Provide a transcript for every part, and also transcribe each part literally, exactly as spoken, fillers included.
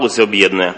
об'єднує.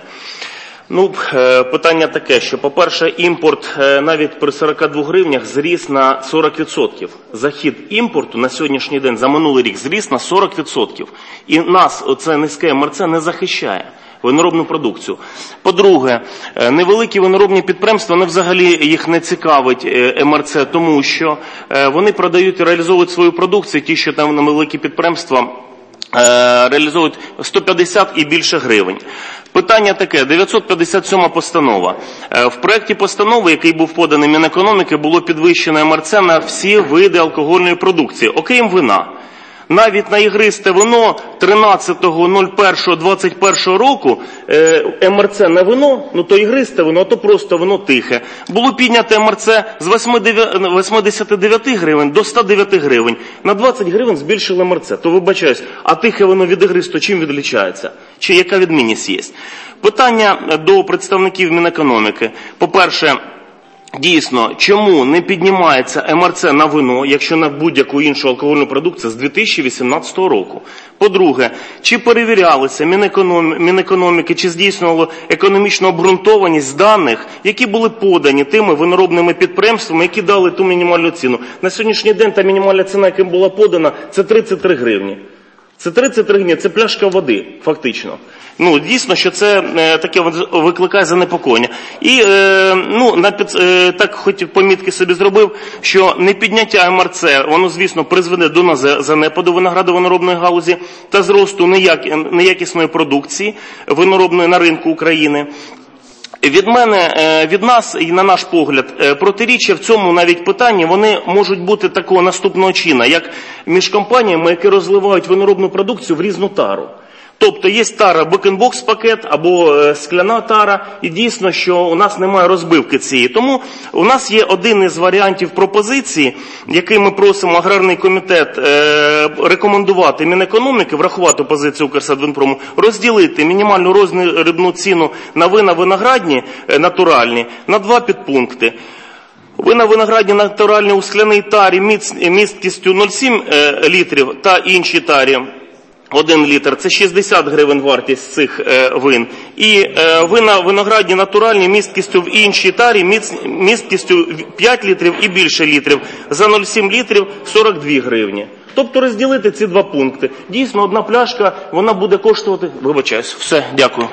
Ну, питання таке, що, по-перше, імпорт навіть при сорока двох гривнях зріс на сорок відсотків. Захід імпорту на сьогоднішній день за минулий рік зріс на сорок відсотків. І нас оце низьке ем ер це не захищає. Виноробну продукцію. По-друге, невеликі виноробні підприємства, вони взагалі їх не цікавить ем ер це, тому що вони продають і реалізовують свою продукцію, ті, що там невеликі підприємства реалізовують сто п'ятдесят і більше гривень. Питання таке, дев'ятсот п'ятдесят сьома постанова. В проєкті постанови, який був поданий Мінекономіки, було підвищено ем ер це на всі види алкогольної продукції, окрім вина. Навіть на ігристе вино тринадцятого першого двадцять першого року ем ер це на вино, ну то ігристе вино, а то просто вино тихе. Було піднято ем ер це з вісімдесят дев'ять гривень до ста дев'яти гривень. На двадцять гривень збільшили ем ер це. То вибачаюсь, а тихе вино від ігристо чим відлічається? Чи яка відмінність є? Питання до представників Мінекономіки. По-перше, дійсно, чому не піднімається ем ер це на вино, якщо на будь-яку іншу алкогольну продукцію з дві тисячі вісімнадцятого року? По-друге, чи перевірялися Мінекономіки, чи здійснювало економічну обґрунтованість даних, які були подані тими виноробними підприємствами, які дали ту мінімальну ціну? На сьогоднішній день та мінімальна ціна, яка була подана, це тридцять три гривні. Це тридцять три гривні, це пляшка води, фактично. Ну, дійсно, що це е, таке викликає занепокоєння. І, е, ну, на під, е, так хоч помітки собі зробив, що непідняття ем ер це, воно, звісно, призведе до занепаду виноградово-виноробної галузі та зросту неяк, неякісної продукції виноробної на ринку України. Від мене, від нас і на наш погляд, протиріччя в цьому навіть питанні, вони можуть бути такого наступного чина, як між компаніями, які розливають виноробну продукцію в різну тару. Тобто є тара бек-ін-бокс пакет або скляна тара, і дійсно, що у нас немає розбивки цієї. Тому у нас є один із варіантів пропозиції, який ми просимо аграрний комітет е, рекомендувати Мінекономіки, врахувати позицію Укрсадвинпрому, розділити мінімальну роздрібну ціну на вина виноградні е, натуральні на два підпункти. Вина виноградні натуральні у скляній тарі місткістю нуль цілих сім десятих літрів та іншій тарі один літр, це шістдесят гривень вартість цих е, вин. І е, вина виноградні натуральні місткістю в іншій тарі, міст, місткістю п'ять літрів і більше літрів, за нуль цілих сім літрів сорок дві гривні. Тобто розділити ці два пункти. Дійсно, одна пляшка, вона буде коштувати, вибачаюсь, все, дякую.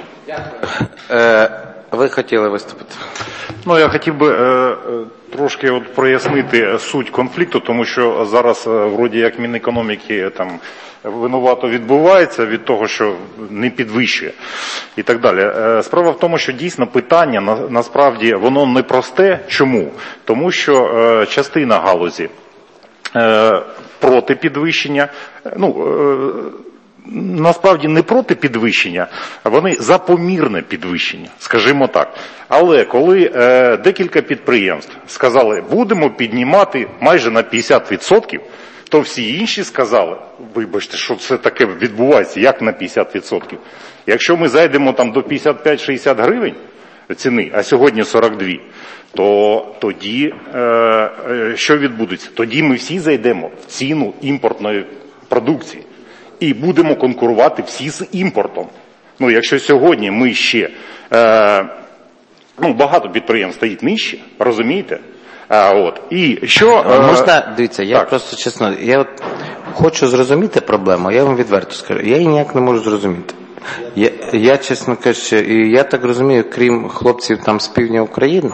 Е, ви хотіли виступити? Ну, я хотів би е, трошки от прояснити суть конфлікту, тому що зараз, е, вроді як Мінекономіки, там, винувато відбувається від того, що не підвищує і так далі. Справа в тому, що дійсно питання на, насправді воно непросте. Чому? Тому що е, частина галузі е, проти підвищення, ну, е, насправді не проти підвищення, а вони за помірне підвищення, скажімо так. Але коли е, декілька підприємств сказали, будемо піднімати майже на п'ятдесят відсотків, то всі інші сказали, вибачте, що це таке відбувається, як на п'ятдесят відсотків. Якщо ми зайдемо там до п'ятдесят п'ять - шістдесят гривень ціни, а сьогодні сорок два, то тоді е, е, що відбудеться? Тоді ми всі зайдемо в ціну імпортної продукції і будемо конкурувати всі з імпортом. Ну, якщо сьогодні ми ще, е, ну, багато підприємств стоїть нижче, розумієте? А, от. І що, а, можна, дивіться, я так. просто чесно, я от хочу зрозуміти проблему, я вам відверто скажу, я її ніяк не можу зрозуміти. Я, я чесно кажучи, і я так розумію, крім хлопців там з півдня України,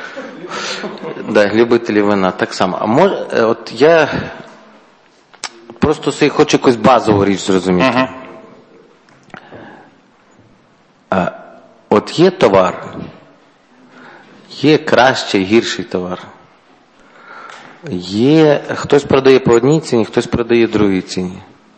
да, любителів вина, так само. А може, от я просто собі хочу якусь базову річ зрозуміти. Uh-huh. А, от є товар, є кращий, гірший товар. Є, хтось продає по одній ціні, хтось продає другій ціні.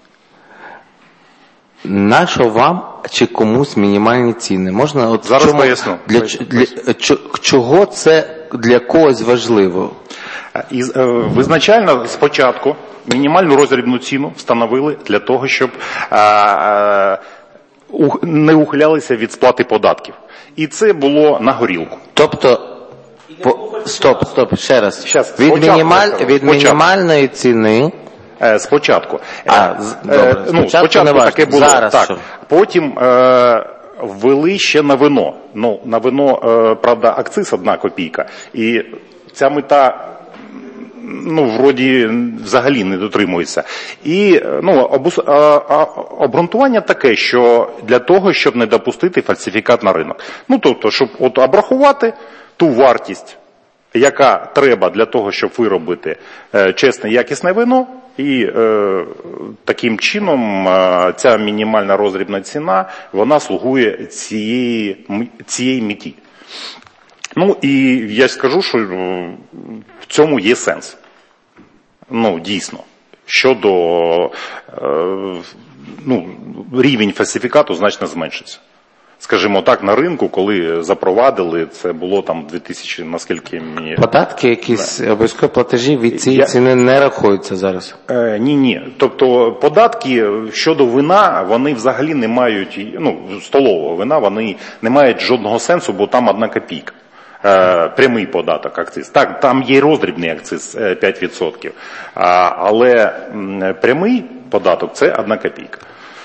Нащо вам чи комусь мінімальні ціни? Можна от зараз чому, поясню. Для, для, для чого це для когось важливо? І, е, визначально спочатку мінімальну роздрібну ціну встановили для того, щоб е, е, не ухилялися від сплати податків. І це було на горілку. Тобто, по, стоп, стоп, ще раз. Щас, від спочатку, мінімаль, від спочатку. мінімальної ціни. Е, спочатку. А, е, добре, ну, спочатку, спочатку не таке було. Зараз так. що? Потім е, ввели ще на вино. Ну, на вино, е, правда, акциз одна копійка. І ця мета, ну, вроді, взагалі не дотримується. І, ну, обус... а, а, обґрунтування таке, що для того, щоб не допустити фальсифікат на ринок. Ну, тобто, щоб от обрахувати ту вартість, яка треба для того, щоб виробити е, чесне, якісне вино, і е, таким чином е, ця мінімальна роздрібна ціна, вона слугує цієї, цієї меті. Ну, і я скажу, що в цьому є сенс. Ну, дійсно. Щодо, е, ну, рівень фальсифікату значно зменшиться. Скажімо так, на ринку, коли запровадили, це було там дві тисячі, наскільки мені... Податки, якісь обов'язкові платежі від цієї Я... ціни не рахуються зараз? Е, ні, ні. Тобто податки щодо вина, вони взагалі не мають, ну, столового вина, вони не мають жодного сенсу, бо там одна копійка. Е, прямий податок, акциз. Так, там є роздрібний акциз п'ять відсотків, а, але м, прямий податок – це одна копійка.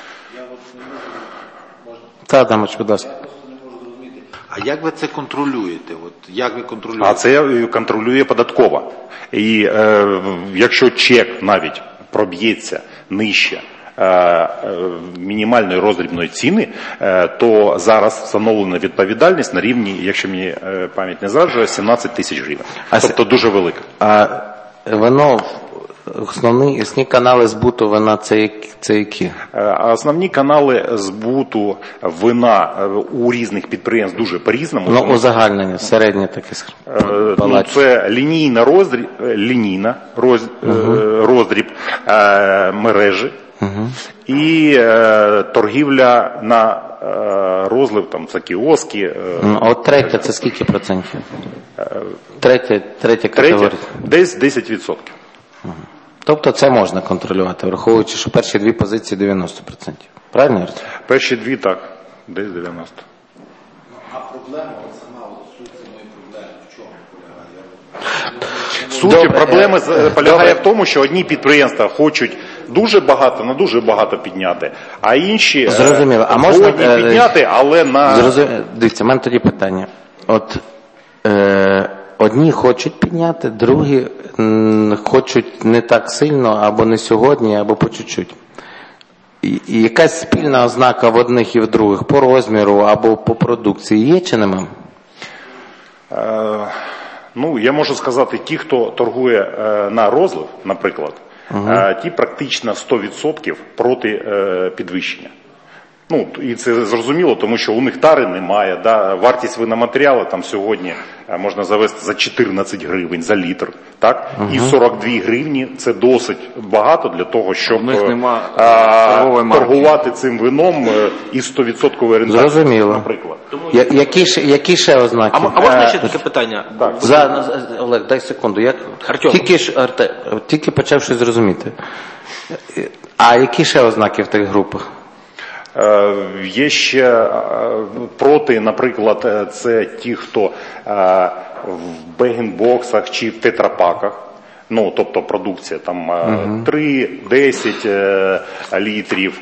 Так, Адамович, будь ласка. А як ви це контролюєте? От як ви контролюєте? А це контролює податкова. І е, якщо чек навіть проб'ється нижче е, е, мінімальної роздрібної ціни, е, то зараз встановлена відповідальність на рівні, якщо мені е, пам'ять не зраджує, сімнадцять тисяч гривень. А тобто це... дуже велика. А воно... Основні, основні канали збуту вина це, це які? Основні канали збуту вина у різних підприємств дуже по-різному. Ну, узагальнення, середнє таке. Ну, це лінійна роздріб, лінійна роз, угу. роздріб е, мережі угу. і е, торгівля на е, розлив, там, це кіоски. Е, ну, а от третя, це скільки процентів? Третя, третя категорія? Десь десять відсотків. Угу. Тобто це можна контролювати, враховуючи, що перші дві позиції дев'яносто відсотків. Правильно? Перші дві, так, десь дев'яносто. А проблема, сама суть самої проблеми, в чому полягає? Суть проблеми полягає в тому, що одні підприємства хочуть дуже багато, на дуже багато підняти, а інші зрозуміло. А можна підняти, але на... Зрозуміло. Дивіться, в мене тоді питання. От... Е... Одні хочуть підняти, другі м, хочуть не так сильно, або не сьогодні, або по чуть-чуть. І, і якась спільна ознака в одних і в других по розміру або по продукції є чи нема? Е, ну, я можу сказати, ті, хто торгує е, на розлив, наприклад, угу. е, ті практично сто відсотків проти е, підвищення. Ну, і це зрозуміло, тому що у них тари немає, да? Вартість виноматеріалу там сьогодні можна завести за чотирнадцять гривень за літр, так? Uh-huh. І сорок дві гривні – це досить багато для того, щоб а, торгувати цим вином із сто відсотків орієнтацією. Зрозуміло. Наприклад. Я, які, ще, які ще ознаки? А, а можна ще таке питання? Так. За, Олег, дай секунду. Я тільки, ж, Арте, тільки почав щось зрозуміти. А які ще ознаки в тих групах? Є ще проти, наприклад, це ті, хто в бегінбоксах чи в тетрапаках, ну, тобто продукція там uh-huh. три-десять літрів,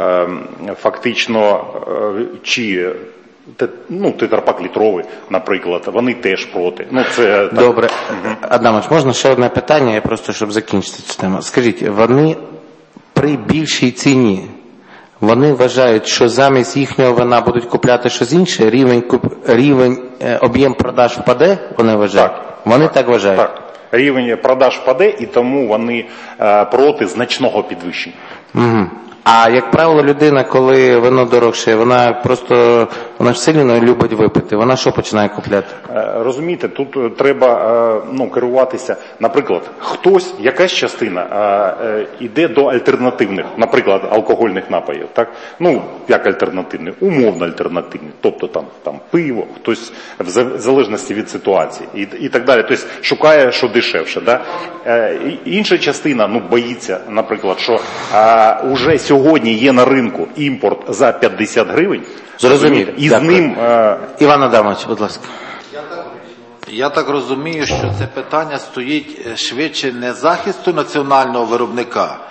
фактично, чи ну, тетрапак літровий, наприклад, вони теж проти. Ну, це так. Добре. Uh-huh. Адамович, можна ще одне питання, я просто, щоб закінчити цю тему. Скажіть, вони при більшій ціні, вони вважають, що замість їхнього вина будуть купляти щось інше, рівень, рівень об'єм продаж впаде, вони вважають? Так. Вони так, так вважають? Так. Рівень продаж впаде, і тому вони е, проти значного підвищення. Угу. А як правило, людина, коли вино дорожче, вона просто, вона ж сильно любить випити, вона що починає купляти? Розумієте, тут треба ну, керуватися, наприклад, хтось, якась частина йде до альтернативних, наприклад, алкогольних напоїв, так? Ну, як альтернативний, умовно альтернативний, тобто там, там пиво, хтось в залежності від ситуації і, і так далі, тобто шукає, що дешевше, да? Інша частина, ну, боїться, наприклад, що вже сьогодні є на ринку імпорт за п'ятдесят гривень. Зрозумів. І з ним... Е... Іван Адамович, будь ласка. Я так, я так розумію, що це питання стоїть швидше не захисту національного виробника,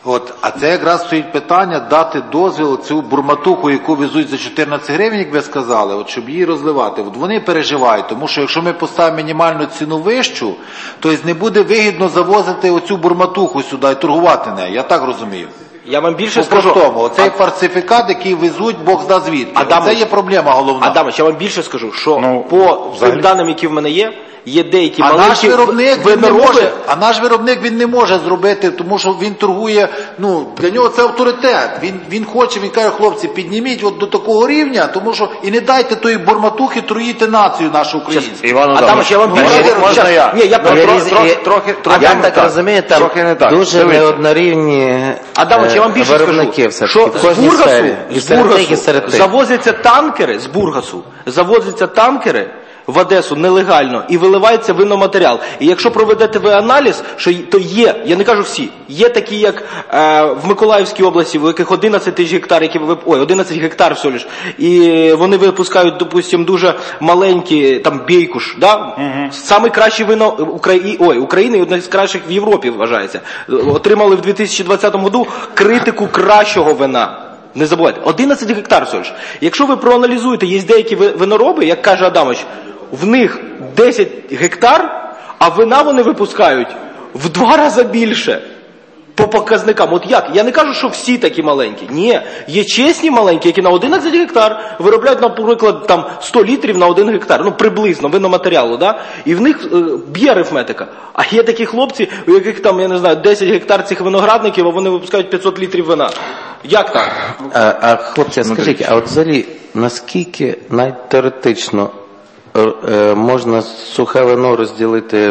От, а це якраз стоїть питання дати дозвіл цю бурматуху, яку везуть за чотирнадцять гривень, як ви сказали, от, щоб її розливати. От вони переживають, тому що якщо ми поставимо мінімальну ціну вищу, то не буде вигідно завозити оцю бурматуху сюди і торгувати нею. Я так розумію. Я вам більше По скажу. простому, оцей фальсифікат, який везуть, Бог зна звідки. Адамович, це є проблема головна. Адамович, я вам більше скажу, що Ну, по взагалі- тим даним, які в мене є, є деякі А наш маленькі виробник він не винороби. може, а наш виробник він не може зробити, тому що він торгує, ну, для нього це авторитет. Він, він хоче, він каже, хлопці, підніміть от до такого рівня, тому що і не дайте тої бурматухи труїти націю нашу українську. Іван Адамович, я вам Ну, більше... можна Щас, я? Ні, я Ну, трохи, різ- трохи, і- трохи, трохи, Я не так розумію, там Трохи не так. дуже Дивіться. неоднорівні Адамович, я вам більше виробники скажу, все-таки що в з кожній Бургасу, сфері. І з серед тих, і Бургасу серед тих. завозяться танкери, з Бургасу, завозяться танкери в Одесу нелегально і виливається виноматеріал. І якщо проведете ви аналіз, що й- то є, я не кажу всі, є такі, як е, в Миколаївській області, у яких одинадцять тисяч гектар, які ви, ой, одинадцять гектар всього лиш, і вони випускають, допустим, дуже маленькі, там, бейкуш, да? Угу. Самий кращий вино Украї... ой, України, одне з кращих в Європі вважається. Отримали в дві тисячі двадцятому году критику кращого вина. Не забувайте, одинадцять гектар всього ж. Якщо ви проаналізуєте, є деякі винороби, як каже Адамович, в них десять гектар, а вина вони випускають в два рази більше. По показникам. От як? Я не кажу, що всі такі маленькі. Ні. Є чесні маленькі, які на одинадцять гектар виробляють, наприклад, там сто літрів на один гектар. Ну, приблизно, виноматеріалу, да? І в них е, б'є арифметика. А є такі хлопці, у яких там, я не знаю, десять гектар цих виноградників, а вони випускають п'ятсот літрів вина. Як так? А, а хлопці, скажіть, а от взагалі, наскільки навіть теоретично е, е, можна сухе вино розділити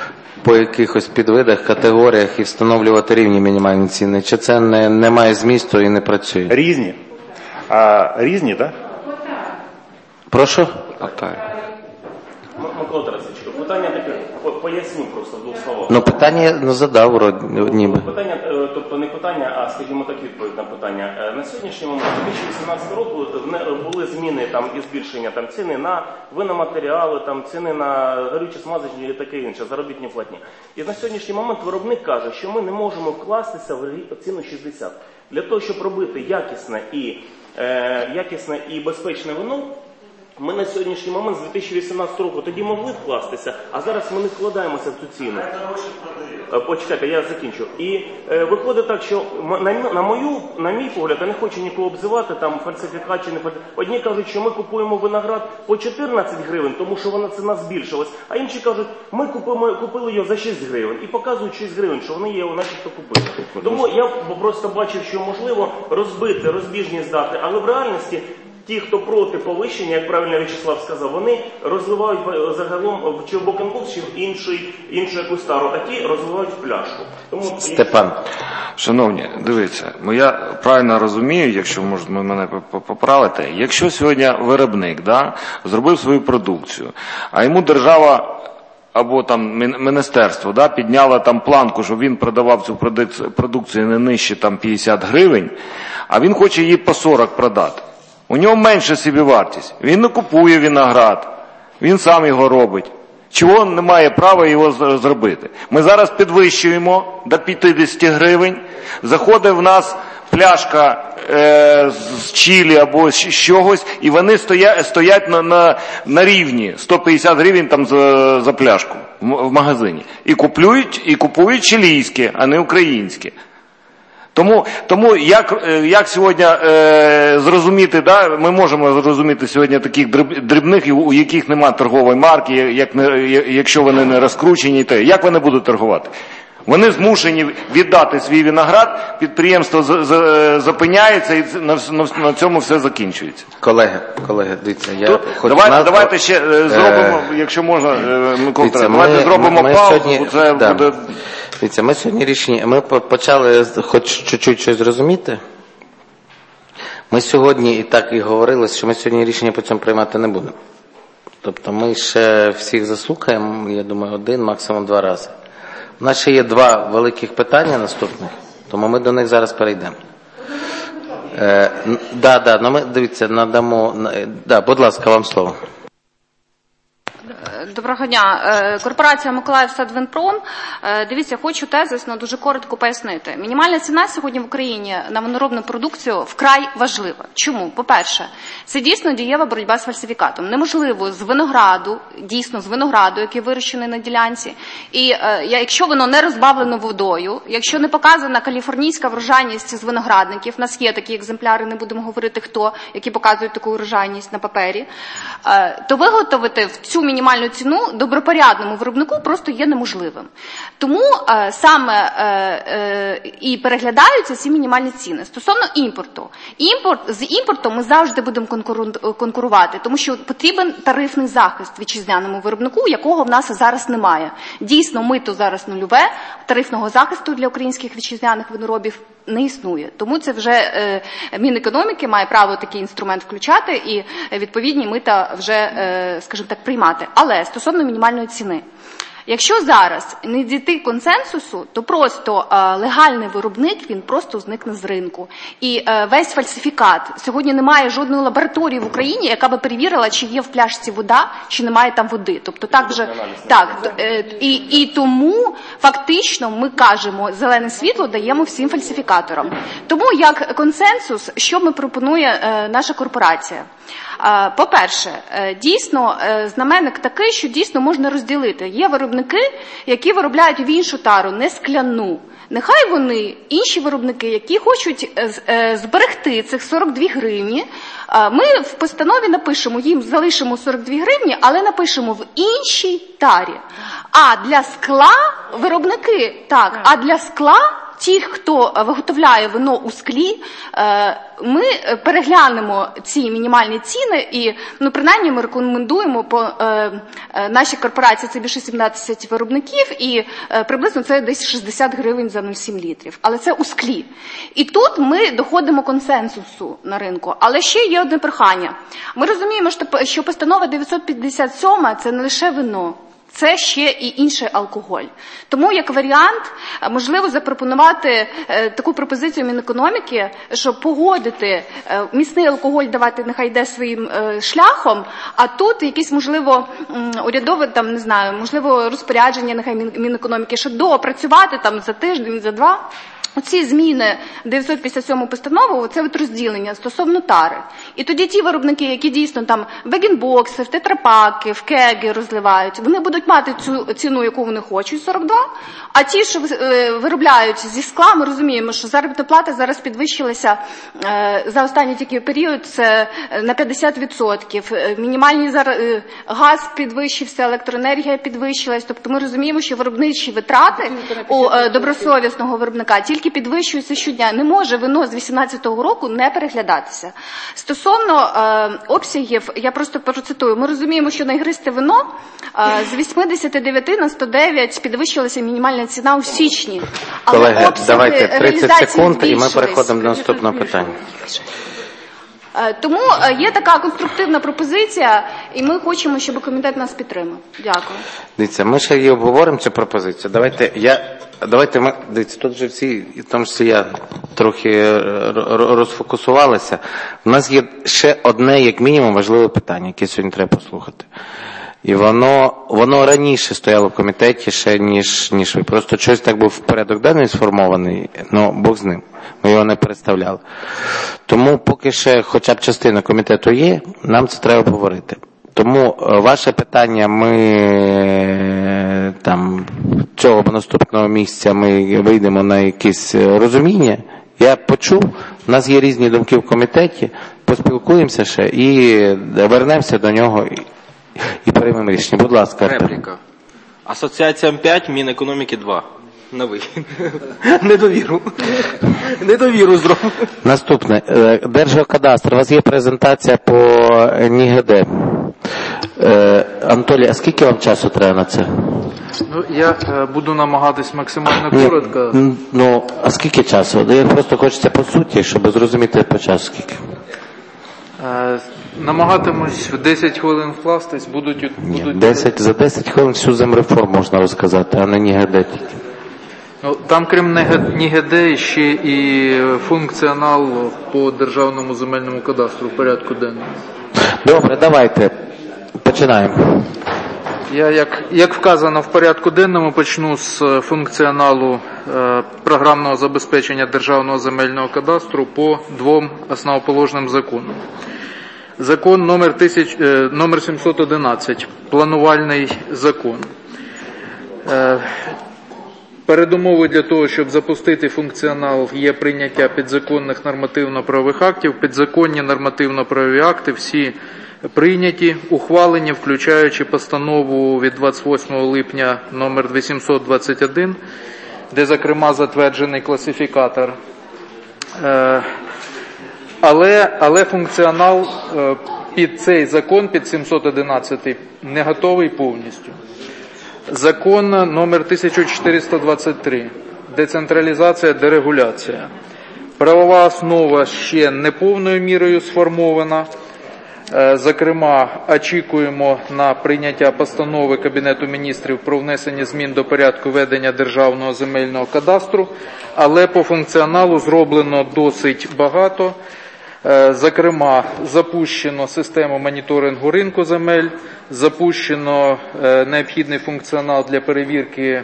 по якихось підвидах, категоріях і встановлювати рівні мінімальні ціни? Чи це не, не має змісту і не працює? Різні. А, різні, так? Прошу? Микола Тарасович, питання таке, по- поясню просто в двох словах. Ну, питання я ну, задав, вроді, ніби. Питання, е, тобто не питання, а, скажімо так, відповідь на питання. Е, На сьогоднішній момент, з дві тисячі вісімнадцятого року, вне- були зміни там і збільшення там ціни на виноматеріали, там ціни на горючі смазочні і таке інше, заробітні платні. І на сьогоднішній момент виробник каже, що ми не можемо вкластися в рі- ціну шістдесят. Для того, щоб робити якісне і, е, якісне і безпечне вино, ми на сьогоднішній момент з дві тисячі вісімнадцятого року тоді могли вкластися, а зараз ми не вкладаємося в цю ціну. Е, Почекайте, я закінчу. І е, виходить так, що м- на, м- на мою, на мій погляд, я не хочу нікого обзивати, там фальсифікат чи не фальсифікат. Одні кажуть, що ми купуємо виноград по чотирнадцять гривень, тому що вона ціна збільшилась, а інші кажуть, ми купимо, купили його за шість гривень і показують шість гривень, що вони його начебто купили. Тому я просто бачив, що можливо розбити розбіжність дати, але в реальності ті, хто проти повищення, як правильно В'ячеслав сказав, вони розливають загалом чи в бокенбокс, чи в інший, іншу якусь тару, а ті розливають в пляшку. Тому Степан. Шановні, дивіться, я правильно розумію, якщо можете мене поправити, якщо сьогодні виробник, да, зробив свою продукцію, а йому держава або там міністерство, да, підняло там планку, щоб він продавав цю продукцію не нижче там п'ятдесят гривень, а він хоче її по сорок продати. У нього менша собівартість. Він не купує виноград, він сам його робить. Чого не має права його зробити? Ми зараз підвищуємо до п'ятдесят гривень, заходить в нас пляшка е, з чилі або з чогось, і вони стоять, стоять на, на, на рівні сто п'ятдесят гривень там за, за пляшку в, в магазині. І купують, і купують чилійське, а не українське. Тому, тому як, як сьогодні е, зрозуміти, да, ми можемо зрозуміти сьогодні таких дрібних, у яких немає торгової марки, як не, якщо вони не розкручені, то як вони будуть торгувати? Вони змушені віддати свій виноград, підприємство з, з, зупиняється і на, на, на цьому все закінчується. Колеги, колеги, дивіться, я Тут, хочу давайте, назв... давайте ще е, зробимо, е, якщо можна, е, Микола, дивіться, давайте ми, зробимо ми паузу, сьогодні, це да. буде... Дивіться, ми сьогодні рішення, ми почали хоч чуть-чуть щось зрозуміти. Ми сьогодні і так і говорили, що ми сьогодні рішення по цьому приймати не будемо. Тобто ми ще всіх заслухаємо, я думаю, один, максимум два рази. У нас ще є два великих питання наступних, тому ми до них зараз перейдемо. Е, да, да, ну ми, дивіться, надамо, да, будь ласка, вам слово. Доброго дня. Корпорація «Миколаївсадвинпром». Дивіться, хочу тезисно дуже коротко пояснити. Мінімальна ціна сьогодні в Україні на виноробну продукцію вкрай важлива. Чому? По-перше, це дійсно дієва боротьба з фальсифікатом. Неможливо з винограду, дійсно з винограду, який вирощений на ділянці, і якщо воно не розбавлено водою, якщо не показана каліфорнійська врожайність з виноградників, у нас є такі екземпляри, не будемо говорити хто, які показують таку врожайність на папері, то виготовити в цю мінімальну ціну добропорядному виробнику просто є неможливим. Тому е, саме е, е, і переглядаються ці мінімальні ціни. Стосовно імпорту. Імпорт, з імпортом ми завжди будемо конкуру, конкурувати, тому що потрібен тарифний захист вітчизняному виробнику, якого в нас зараз немає. Дійсно, мито зараз нульове, тарифного захисту для українських вітчизняних виноробів не існує. Тому це вже е, Мінекономіки має право такий інструмент включати і відповідні мита вже, е, скажімо так, приймати. Але стосовно мінімальної ціни. Якщо зараз не дійти консенсусу, то просто е, легальний виробник, він просто зникне з ринку. І е, весь фальсифікат. Сьогодні немає жодної лабораторії в Україні, яка би перевірила, чи є в пляшці вода, чи немає там води. Тобто так вже, так, е, і, і тому фактично ми кажемо, зелене світло даємо всім фальсифікаторам. Тому як консенсус, що ми пропонує е, наша корпорація? По-перше, дійсно, знаменник такий, що дійсно можна розділити. Є виробники, які виробляють в іншу тару, не скляну. Нехай вони, інші виробники, які хочуть зберегти цих сорок дві гривні, ми в постанові напишемо, їм залишимо сорок дві гривні, але напишемо в іншій тарі. А для скла виробники, так, а для скла ті, хто виготовляє вино у склі, ми переглянемо ці мінімальні ціни і, ну, принаймні, ми рекомендуємо по е, нашій корпорації, це більше сімнадцять виробників, і е, приблизно це десь шістдесят гривень за нуль цілих сім літрів. Але це у склі. І тут ми доходимо консенсусу на ринку. Але ще є одне прохання. Ми розуміємо, що постанова дев'ятсот п'ятдесят сім – це не лише вино. Це ще і інший алкоголь. Тому, як варіант, можливо запропонувати е, таку пропозицію Мінекономіки, щоб погодити е, міцний алкоголь, давати нехай йде своїм е, шляхом, а тут якісь, можливо, м, урядове, там, не знаю, можливо, розпорядження нехай Мінекономіки, щоб доопрацювати там за тиждень, за два. Оці зміни дев'ятсот п'ятдесят сьому постанову, це от розділення стосовно тари. І тоді ті виробники, які дійсно там бегінбокси, в тетрапаки, в кеги розливають, вони будуть мати цю ціну, яку вони хочуть, сорок два, а ті, що виробляють зі скла, ми розуміємо, що заробітна плата зараз підвищилася за останній тільки період, це на п'ятдесят відсотків. Мінімальний газ підвищився, електроенергія підвищилась, тобто ми розуміємо, що виробничі витрати у добросовісного виробника тільки підвищується щодня. Не може вино з вісімнадцятого року не переглядатися. Стосовно е, обсягів, я просто процитую, ми розуміємо, що на ігристе вино е, з вісімдесят дев'ять на сто дев'ять підвищилася мінімальна ціна у січні. Але колеги, обсяги давайте тридцять секунд і ми збільшились. переходимо до наступного питання. Тому є така конструктивна пропозиція, і ми хочемо, щоб комітет нас підтримав. Дякую. Дивіться, ми ще її обговоримо, цю пропозицію. Давайте, я, давайте ми, дивіться, тут вже всі, і тому що я трохи розфокусувалася. У нас є ще одне, як мінімум, важливе питання, яке сьогодні треба послухати. І воно, воно раніше стояло в комітеті ще, ніж, ніж ви. Просто щось так був порядок денний сформований, ну, Бог з ним. Ми його не представляли. Тому поки ще хоча б частина комітету є, нам це треба обговорити. Тому ваше питання, ми там цього наступного місяця ми вийдемо на якесь розуміння. Я почув, у нас є різні думки в комітеті, поспілкуємося ще і вернемося до нього і приймемо рішення. Будь ласка. Репліка. Асоціація М п'ять, Мінекономіки два. Новий. Недовіру. Недовіру зробив. Наступне. Держгеокадастр. У вас є презентація по НІГД. Анатолій, а скільки вам часу треба на це? Ну, я е, буду намагатись максимально коротко. Ні, ну, а скільки часу? Я просто хочеться по суті, щоб зрозуміти по часу скільки. Е, намагатимусь в десять хвилин вкластись, будуть... Ні, будуть... десять, за десять хвилин всю земреформу можна розказати, а не НІГД тільки. Ну, там, крім НІГД, ще і функціонал по Державному земельному кадастру в порядку денному. Добре, давайте. Починаємо. Я, як, як вказано в порядку денному, почну з функціоналу е, програмного забезпечення Державного земельного кадастру по двом основоположним законам. Закон номер, тисяч, е, номер сімсот одинадцять, планувальний закон. Е, Передумовою для того, щоб запустити функціонал, є прийняття підзаконних нормативно-правових актів. Підзаконні нормативно-правові акти всі прийняті, ухвалені, включаючи постанову від двадцять восьмого липня номер вісімсот двадцять один, де, зокрема, затверджений класифікатор. Але, але функціонал під цей закон, під сімсот одинадцятий, не готовий повністю. Закон номер тисяча чотириста двадцять три. Децентралізація, дерегуляція. Правова основа ще не повною мірою сформована. Зокрема, очікуємо на прийняття постанови Кабінету міністрів про внесення змін до порядку ведення Державного земельного кадастру, але по функціоналу зроблено досить багато. Зокрема, запущено систему моніторингу ринку земель, запущено необхідний функціонал для перевірки,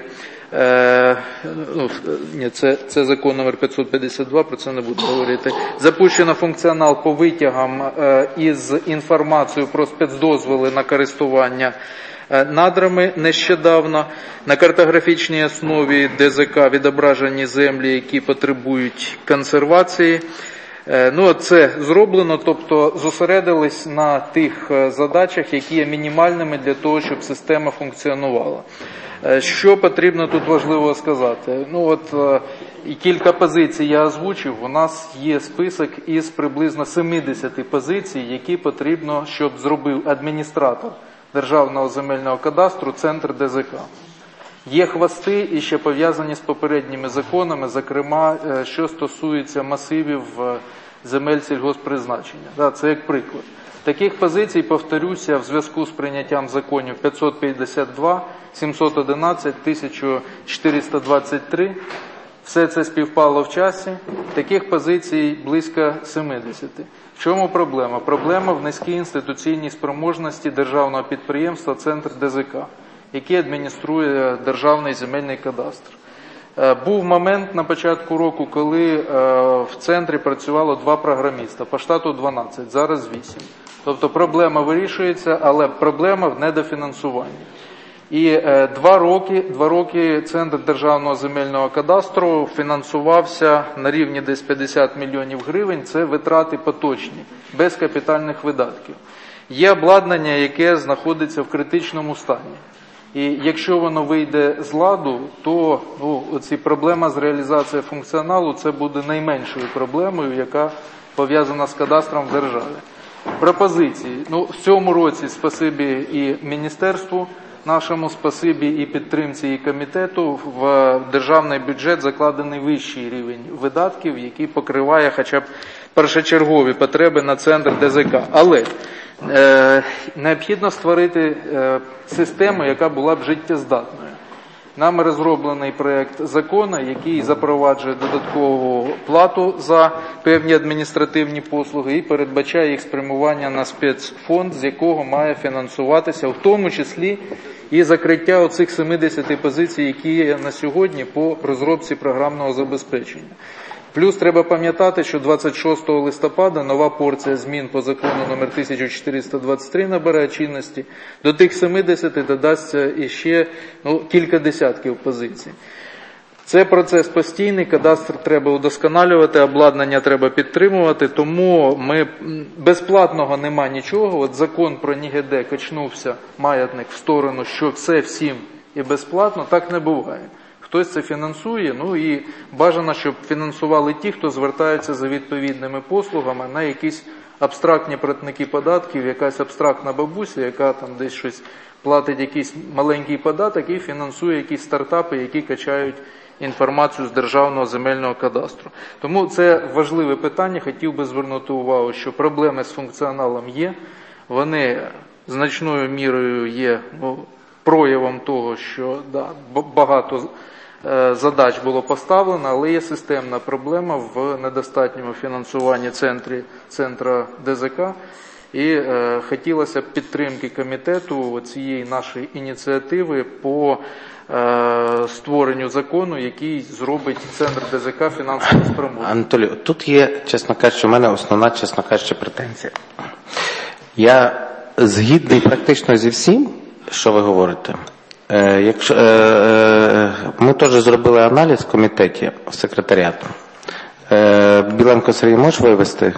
ну, ні, це, це закон номер п'ятсот п'ятдесят два, про це не буду говорити. Запущено функціонал по витягам із інформацією про спецдозволи на користування надрами нещодавно. На картографічній основі ДЗК відображені землі, які потребують консервації. Ну, це зроблено, тобто зосередились на тих задачах, які є мінімальними для того, щоб система функціонувала. Що потрібно тут важливо сказати? Ну, от і кілька позицій я озвучив. У нас є список із приблизно сімдесят позицій, які потрібно, щоб зробив адміністратор Державного земельного кадастру, центр ДЗК. Є хвости і ще пов'язані з попередніми законами, зокрема, що стосується масивів земель сільгосппризначення. Це як приклад. Таких позицій, повторюся, в зв'язку з прийняттям законів п'ятсот п'ятдесят два, сімсот одинадцять, тисяча чотириста двадцять три, все це співпало в часі, таких позицій близько сімдесят. В чому проблема? Проблема в низькій інституційній спроможності державного підприємства «Центр ДЗК», який адмініструє Державний земельний кадастр. Був момент на початку року, коли в центрі працювало два програміста, по штату дванадцять, зараз вісім. Тобто проблема вирішується, але проблема в недофінансуванні. І два роки, два роки Центр Державного земельного кадастру фінансувався на рівні десь п'ятдесят мільйонів гривень, це витрати поточні, без капітальних видатків. Є обладнання, яке знаходиться в критичному стані. І якщо воно вийде з ладу, то ну, оці проблема з реалізацією функціоналу це буде найменшою проблемою, яка пов'язана з кадастром в державі. Пропозиції. Ну, в цьому році спасибі і міністерству нашому, спасибі і підтримці і комітету, в державний бюджет закладений вищий рівень видатків, який покриває хоча б першочергові потреби на центр ДЗК. Але е, необхідно створити е, систему, яка була б життєздатною. Нами розроблений проєкт закону, який запроваджує додаткову плату за певні адміністративні послуги і передбачає їх спрямування на спецфонд, з якого має фінансуватися, в тому числі і закриття оцих сімдесят позицій, які є на сьогодні по розробці програмного забезпечення. Плюс треба пам'ятати, що двадцять шостого листопада нова порція змін по закону номер тисяча чотириста двадцять три набирає чинності. До тих сімдесят додасться іще ну, кілька десятків позицій. Це процес постійний, кадастр треба удосконалювати, обладнання треба підтримувати, тому ми, безплатного нема нічого. От закон про НІГД качнувся, маятник, в сторону, що все всім і безплатно, так не буває. Хтось це фінансує, ну і бажано, щоб фінансували ті, хто звертається за відповідними послугами на якісь абстрактні платники податків, якась абстрактна бабуся, яка там десь щось платить якийсь маленький податок і фінансує якісь стартапи, які качають інформацію з Державного земельного кадастру. Тому це важливе питання, хотів би звернути увагу, що проблеми з функціоналом є, вони значною мірою є ну, проявом того, що да, багато задач було поставлено, але є системна проблема в недостатньому фінансуванні центрі, центра ДЗК. І е, хотілося б підтримки комітету цієї нашої ініціативи по е, створенню закону, який зробить Центр ДЗК фінансово спроможним. Анатолій, тут є, чесно кажучи, у мене основна, чесно кажучи, претензія. Я згідний практично зі всім, що ви говорите. Е, якщо, е, е, ми теж зробили аналіз в комітеті секретаріату. Е, Біленко Сергій, можеш вивести?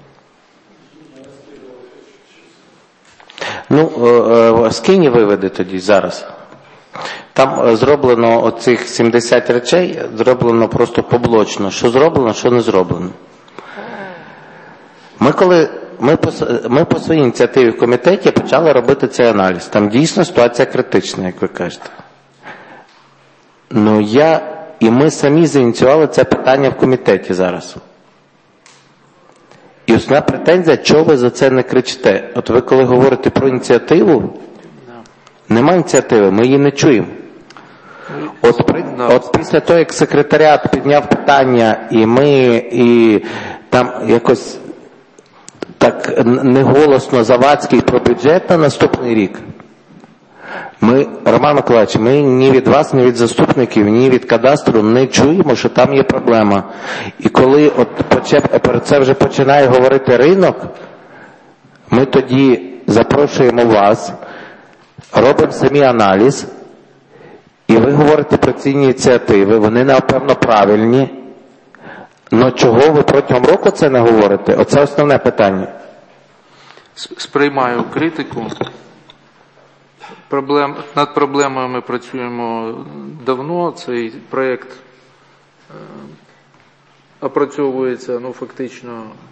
Ну, е, е, скинь і виведи тоді зараз. Там е, зроблено оцих сімдесят речей, зроблено просто поблочно, що зроблено, що не зроблено. Ми коли Ми по, ми по своїй ініціативі в комітеті почали робити цей аналіз. Там дійсно ситуація критична, як ви кажете. Ну я і ми самі зініціювали це питання в комітеті зараз. І основна претензія, чого ви за це не кричите? От ви коли говорите про ініціативу, немає ініціативи, ми її не чуємо. От, при, от після того, як секретаріат підняв питання, і ми, і там якось так неголосно Завадський про бюджет на наступний рік. Ми, Роман Миколаївич, ми ні від вас, ні від заступників, ні від кадастру не чуємо, що там є проблема. І коли от про це вже починає говорити ринок, ми тоді запрошуємо вас, робимо самі аналіз, і ви говорите про ці ініціативи, вони, напевно, правильні. Но чого ви протягом року це не говорите? Оце основне питання. Сприймаю критику. Проблем, над проблемою ми працюємо давно. Цей проєкт е, опрацьовується, ну, фактично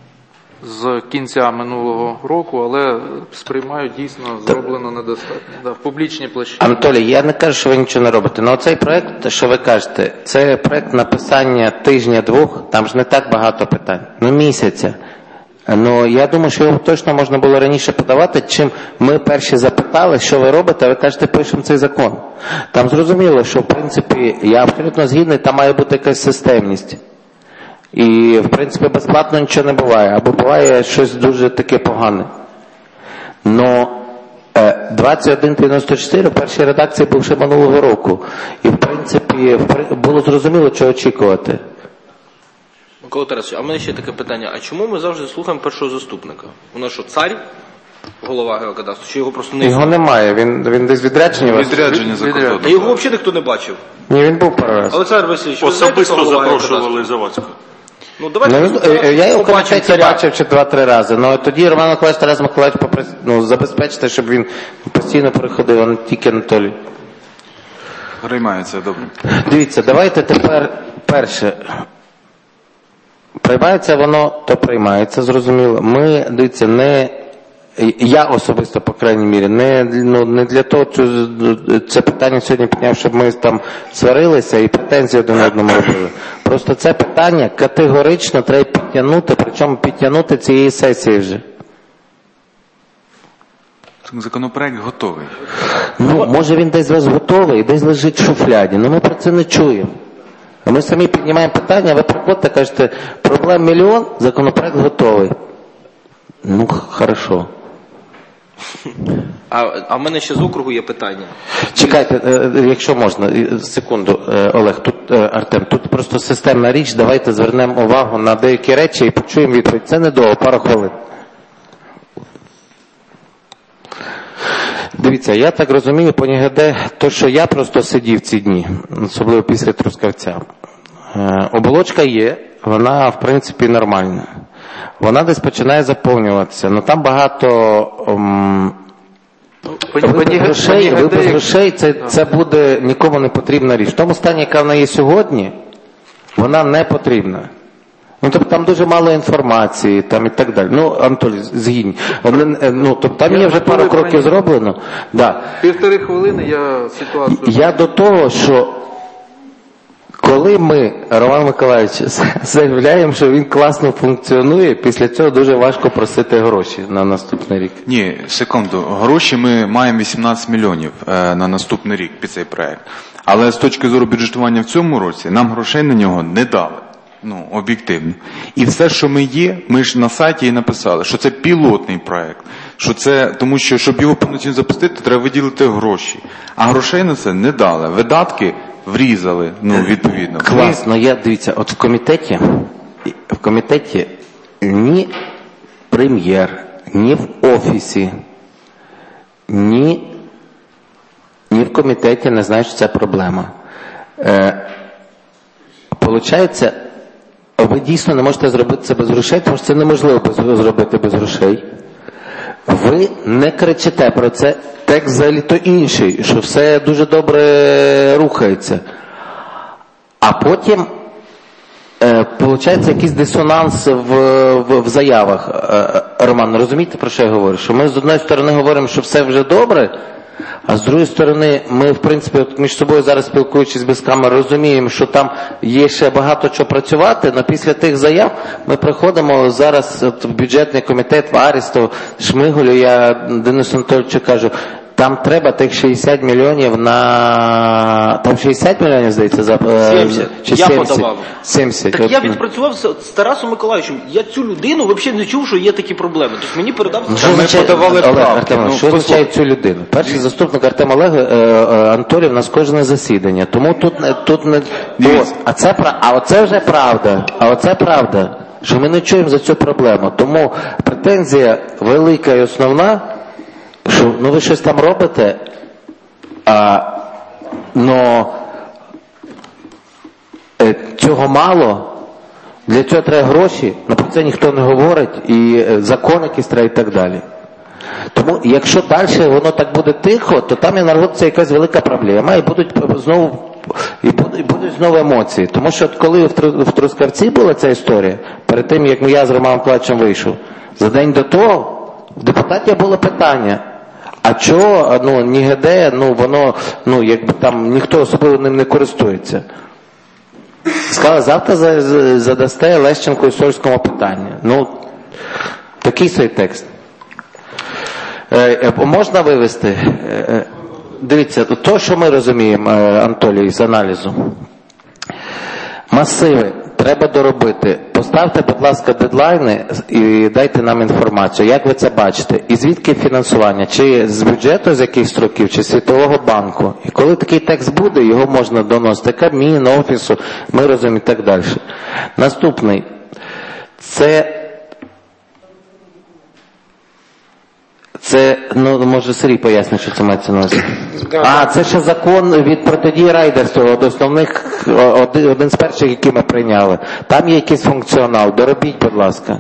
з кінця минулого року, але сприймаю, дійсно зроблено недостатньо. Да, в публічній площині. Анатолій, я не кажу, що ви нічого не робите, але цей проєкт, що ви кажете, це проєкт написання тижня-двох, там ж не так багато питань, ну місяця. Ну, я думаю, що його точно можна було раніше подавати, чим ми перші запитали, що ви робите, а ви кажете, пишемо цей закон. Там зрозуміло, що в принципі, я абсолютно згідний, там має бути якась системність. І, в принципі, безплатно нічого не буває, або буває щось дуже таке погане. Но двадцять один дев'яносто чотири в першій редакції був ще минулого року. І, в принципі, було зрозуміло, чого очікувати. Микола Тарасович, а в мене ще таке питання. А чому ми завжди слухаємо першого заступника? У нас що, цар, голова геокадастру, чи його просто не Його немає, він, він десь відряджений. Відрядження за кордоном. А його взагалі ніхто не бачив? Ні, він був пару раз. Олександр Васильович, особисто запрошували Завадського. Ну, давайте ну, він, я його в комітеті бачив чи два-три рази. Ну, тоді Роман Миколаївич, Тарас Миколаївич попри, ну, забезпечте, щоб він постійно приходив, а не тільки Анатолій. Приймається, добре. Дивіться, давайте тепер перше. Приймається воно, то приймається, зрозуміло. Ми, дивіться, не, я особисто, по крайній мірі, не, ну, не для того, що це питання сьогодні підняв, щоб ми там сварилися і претензії один одному робили. Просто це питання категорично треба підтягнути, причому підтягнути цієї сесії вже. Законопроект готовий. Ну, може він десь у вас готовий, десь лежить в шуфляді, але ми про це не чуємо. Ми самі піднімаємо питання, ви приходите, кажете, проблем мільйон, законопроект готовий. Ну, хорошо. А, а в мене ще з округу є питання. Чекайте, якщо можна, секунду, Олег, тут, Артем, тут просто системна річ, давайте звернемо увагу на деякі речі і почуємо відповідь. Це недовго, пару хвилин. Дивіться, я так розумію, по НІГД, то, що я просто сидів ці дні, особливо після Трускавця. Оболочка є, вона, в принципі, нормальна. Вона десь починає заповнюватися, але там багато ом, вибір грошей, вибір грошей це, це буде нікому не потрібна річ. В тому стані, яка вона є сьогодні, вона не потрібна. Ну, тобто там дуже мало інформації, там і так далі. Ну, Анатолій, згідні. Ну, тобто там є вже пару кроків зроблено. Да. Півтори хвилини я ситуацію... Я до того, що коли ми, Роман Миколаївич, заявляємо, що він класно функціонує, після цього дуже важко просити гроші на наступний рік. Ні, секунду. Гроші ми маємо вісімнадцять мільйонів е, на наступний рік під цей проект. Але з точки зору бюджетування в цьому році, нам грошей на нього не дали. Ну, об'єктивно. І все, що ми є, ми ж на сайті і написали, що це пілотний проект. Що це, тому що, щоб його повноцінно запустити, треба виділити гроші. А грошей на це не дали. Видатки врізали, ну, відповідно. Класно, я, дивіться, от в комітеті, в комітеті ні прем'єр, ні в офісі, ні, ні в комітеті не знають, що це проблема. Е, Получається, ви дійсно не можете зробити це без грошей, тому що це неможливо без, зробити без грошей. Ви не кричите про це, текст взагалі то інший, що все дуже добре рухається. А потім е, виходить якийсь дисонанс в, в, в заявах. Е, Роман, розумієте, про що я говорю? Що ми з одної сторони говоримо, що все вже добре, а з другої сторони, ми, в принципі, от між собою зараз, спілкуючись без камер, розуміємо, що там є ще багато чого працювати, але після тих заяв ми приходимо зараз от, в бюджетний комітет, в Арістов, Шмиголю, я Денису Анатольовичу кажу, там треба тих шістдесят мільйонів на... Там шістдесят мільйонів, здається, за... сімдесят. Чи я сімдесят? подавав. сімдесят. Так от... я відпрацював з, з Тарасом Миколаївичем. Я цю людину взагалі не чув, що є такі проблеми. Тобто мені передав... Ну, що ми означає, подавали Олег, правки. Артем, Ну, що означає цю людину? Перший заступник Артем Олег е, е, Анатолій в нас кожне засідання. Тому тут не... Тут не... О, а, це, а оце вже правда. А оце правда. Що ми не чуємо за цю проблему. Тому претензія велика і основна, що ну ви щось там робите, а, но е, цього мало, для цього треба гроші, але про це ніхто не говорить, і е, закон якийсь треба і так далі. Тому якщо далі воно так буде тихо, то там і народиться якась велика проблема, і будуть знову і будуть, і будуть знову емоції. Тому що коли в Трускавці була ця історія, перед тим, як я з Романом Плачем вийшов, за день до того в депутатів було питання, а чого, ну, НІГД, ну, воно, ну, якби там ніхто особливо ним не користується. Сказали, завтра задасте Лещенку і Сольському питання. Ну, такий свій текст. Е, можна вивести? Е, дивіться, то, що ми розуміємо, Анатолій, з аналізу. Масиви треба доробити. Поставте, будь ласка, дедлайни і дайте нам інформацію. Як ви це бачите? І звідки фінансування? Чи з бюджету, з яких строків, чи Світового банку? І коли такий текст буде, його можна доносити. Кабмін, офісу, ми розуміємо і так далі. Наступний. Це... Це, ну, може Сергій пояснить, що це мається на увазі. А, це ще закон від протидії рейдерству, од основних, один, один з перших, які ми прийняли. Там є якийсь функціонал, доробіть, будь ласка.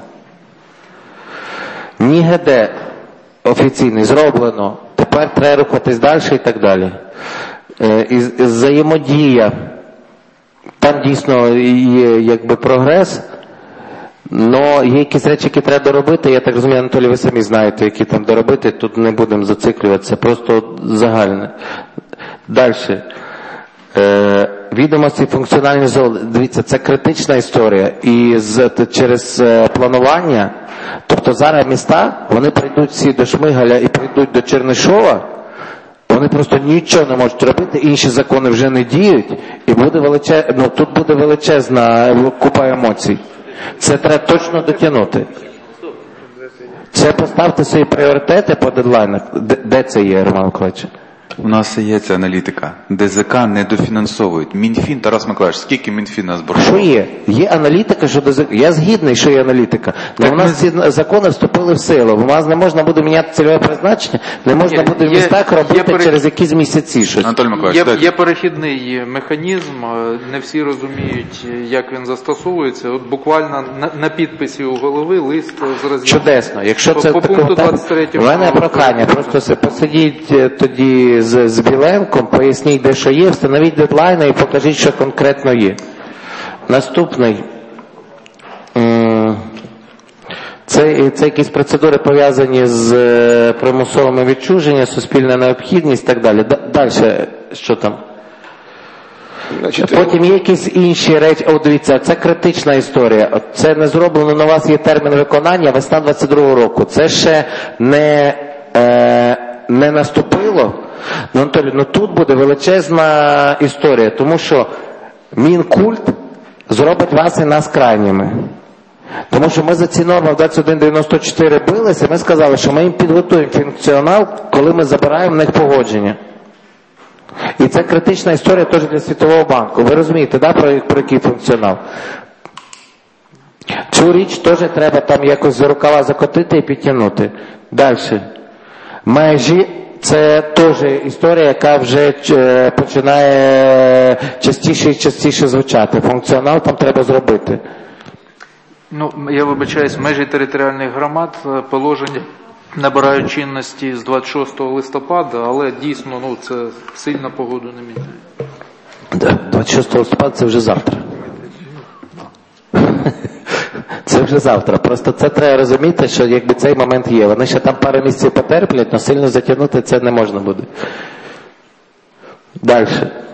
НІГД офіційний зроблено, тепер треба рухатись далі і так далі. І, і взаємодія, там дійсно є якби прогрес, але є якісь речі, які треба доробити, я так розумію, Анатолій, ви самі знаєте, які там доробити, тут не будемо зациклюватися, просто загальне. Далі. Е, відомості функціональні зони. Дивіться, це критична історія. І з, через е, планування, тобто зараз міста, вони прийдуть всі до Шмигаля і прийдуть до Чернишова, вони просто нічого не можуть робити, інші закони вже не діють, і буде величезна, ну, тут буде величезна купа емоцій. Це треба точно дотягнути. Це поставте свої пріоритети по дедлайнах. Де, де це є, Роман Миколаївич? У нас є ця аналітика. ДЗК не дофінансовують. Мінфін, Тарас Миколаївич, скільки Мінфін нас боргує? Що є? Є аналітика, що ДЗК. Я згідний, що є аналітика. Але у нас ці закони вступили в силу. У нас не можна буде міняти цільове призначення, не можна Є, буде в є- містах є робити пере- через якісь місяці щось. Анатолій Миколаївич, Є, дайте. є перехідний механізм, е, не всі розуміють, як він застосовується. От буквально на, на підписі у голови лист з розділу. Чудесно. Якщо По- це по такого пункту так, двадцять третьому у мене прохання, просто се- посидіть е, тоді з, з Біленком, поясніть, де що є, встановіть дедлайни і покажіть, що конкретно є. Наступний. М, Це, це якісь процедури пов'язані з е, примусовими відчуженнями, суспільна необхідність і так далі. Д- Далі, що там? Потім є якісь інші речі. О, дивіться, це критична історія. От це не зроблено, але у вас є термін виконання весна двадцять другого року. Це ще не, е, не наступило. Ну, Анатолій, ну тут буде величезна історія, тому що Мінкульт зробить вас і нас крайніми. Тому що ми за ці норми в двадцять один дев'яносто чотири били, домовилися, ми сказали, що ми їм підготуємо функціонал, коли ми забираємо в них погодження. І це критична історія теж для Світового банку. Ви розумієте, да, про, про який функціонал? Цю річ теж треба там якось за рукава закотити і підтягнути. Далі. Межі – це теж історія, яка вже починає частіше і частіше звучати. Функціонал там треба зробити. Ну, я вибачаюсь, межі територіальних громад, положення набирають чинності з двадцять шостого листопада, але дійсно, ну, це сильно погоду не міняє. двадцять шостого листопада це вже завтра. Це вже завтра. Просто це треба розуміти, що якби цей момент є. Вони ще там пару місяців потерплять, але сильно затягнути це не можна буде. Далі.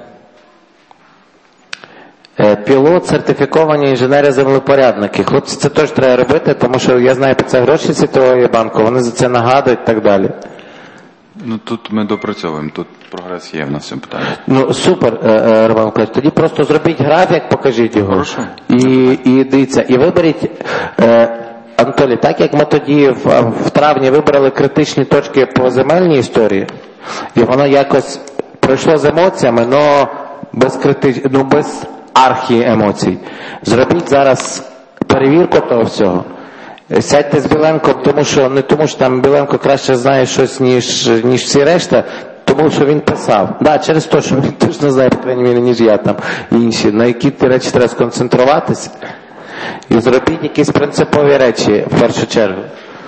Пілот, сертифіковані інженери-землепорядники. Хлопці, це теж треба робити, тому що я знаю, це гроші Світового банку, вони за це нагадують і так далі. Ну тут ми допрацьовуємо, тут прогрес є в нас в цьому питанні. Ну супер, Роман Миколаївич, тоді просто зробіть графік, покажіть його. Хорошо. І, і дивіться, і виберіть, е, Анатолій, так як ми тоді в, в травні вибрали критичні точки по земельній історії, і воно якось пройшло з емоціями, але без критич... ну, без архі-емоцій. Зробіть зараз перевірку того всього. Сядьте з Біленком, тому що не тому, що там Біленко краще знає щось, ніж, ніж всі решта, тому що він писав. Да, через те, що він точно знає, по крайній мірі, ніж я там і інші, на які ті речі треба сконцентруватися. І зробіть якісь принципові речі в першу чергу.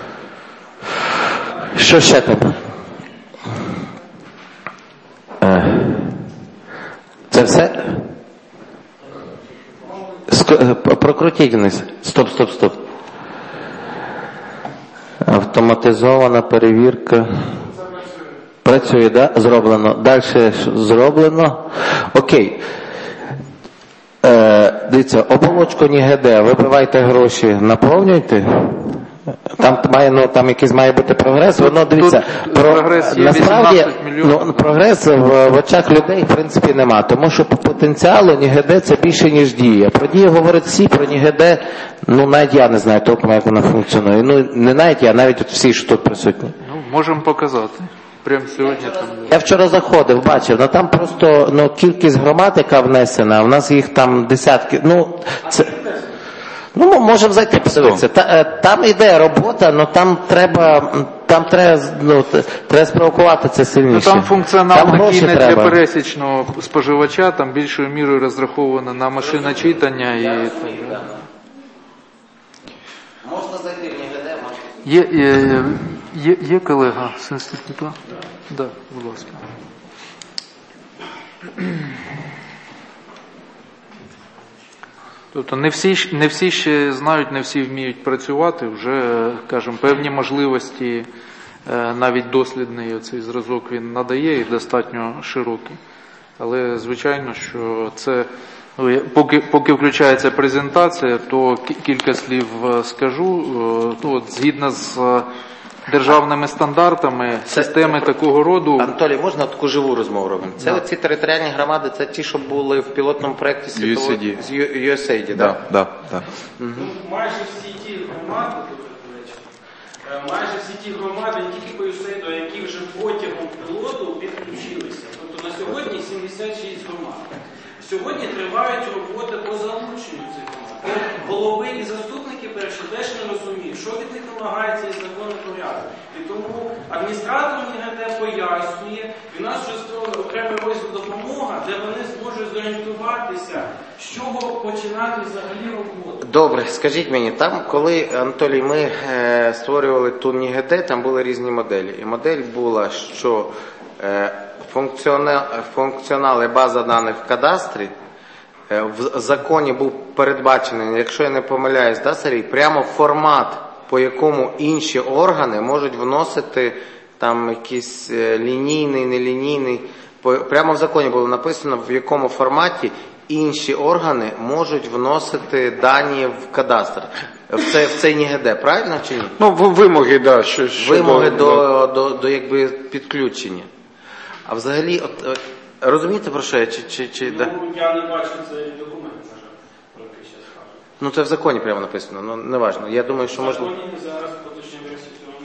Що ще там? Це все? Прокрутіть вниз. Стоп, стоп, стоп. Автоматизована перевірка. Працює, да? Зроблено. Далі зроблено. Окей. Е, дивіться, оболочку НІГД, вибивайте гроші, наповнюйте. Там має, ну, там якийсь має бути прогрес. Воно, дивіться, про, прогрес є насправді, мільйонів. ну, прогрес в, в очах людей, в принципі, нема. Тому що по потенціалу НІГД це більше, ніж дія. Про дію говорять всі, про НІГД, ну, навіть я не знаю толком, як вона функціонує. Ну, не навіть я, навіть от всі, що тут присутні. Ну, можемо показати. Прямо сьогодні там. Я вчора заходив, бачив, ну там просто, ну, кількість громад, яка внесена, а в нас їх там десятки, ну, це... Ну, ми можемо зайти подивитися. Та, там йде робота, але там треба, там треба, ну, треба спровокувати це сильніше. Ну, там функціонал там такий не треба. для пересічного споживача, там більшою мірою розраховано на машиночитання і так далі. Можна зайти в НІГД, можна. Є, є, є, є колега з інституту? Так, да, будь ласка. Тобто не всі, не всі ще знають, не всі вміють працювати, вже, кажемо, певні можливості, навіть дослідний цей зразок він надає і достатньо широкий. Але, звичайно, що це, поки, поки включається презентація, то кілька слів скажу. Ну, от, згідно з державними стандартами, системи такого роду... Анатолій, можна таку живу розмову робимо? Це оці територіальні громади, це ті, що були в пілотному проєкті світового... з ю ес ей ді, так? Так, так. Майже всі ті громади, майже всі ті громади, не тільки по ю ес ей ді, які вже протягом пілоту підключилися. Тобто на сьогодні сімдесят шість громад. Сьогодні тривають роботи по залученню цих громад. Голови і заступники перші теж не розуміють, що від них вимагається із закону порядку. І тому адміністратор НІГД пояснює, і у нас вже створили окремий розділ допомога, де вони зможуть зорієнтуватися, з чого починати взагалі роботу. Добре, скажіть мені, там, коли, Анатолій, ми е, створювали ту НІГД, там були різні моделі. І модель була, що е, функціонал, функціонал і база даних в кадастрі е, в законі був передбачений, якщо я не помиляюсь, да, Сергій, прямо формат, по якому інші органи можуть вносити там якийсь е, лінійний, нелінійний, по, прямо в законі було написано, в якому форматі інші органи можуть вносити дані в кадастр. В цей, в цей НІГД, правильно чи ні? Ну, вимоги, да, що, що вимоги до, до, до, до якби, підключення. А взагалі, от, от, розумієте про що я? Чи, чи, чи, ну, да? я не бачу цей документ, на жаль, про який зараз кажу. Ну, це в законі прямо написано, ну, не важливо. Я думаю, що в можливо... законі зараз поточні версії цього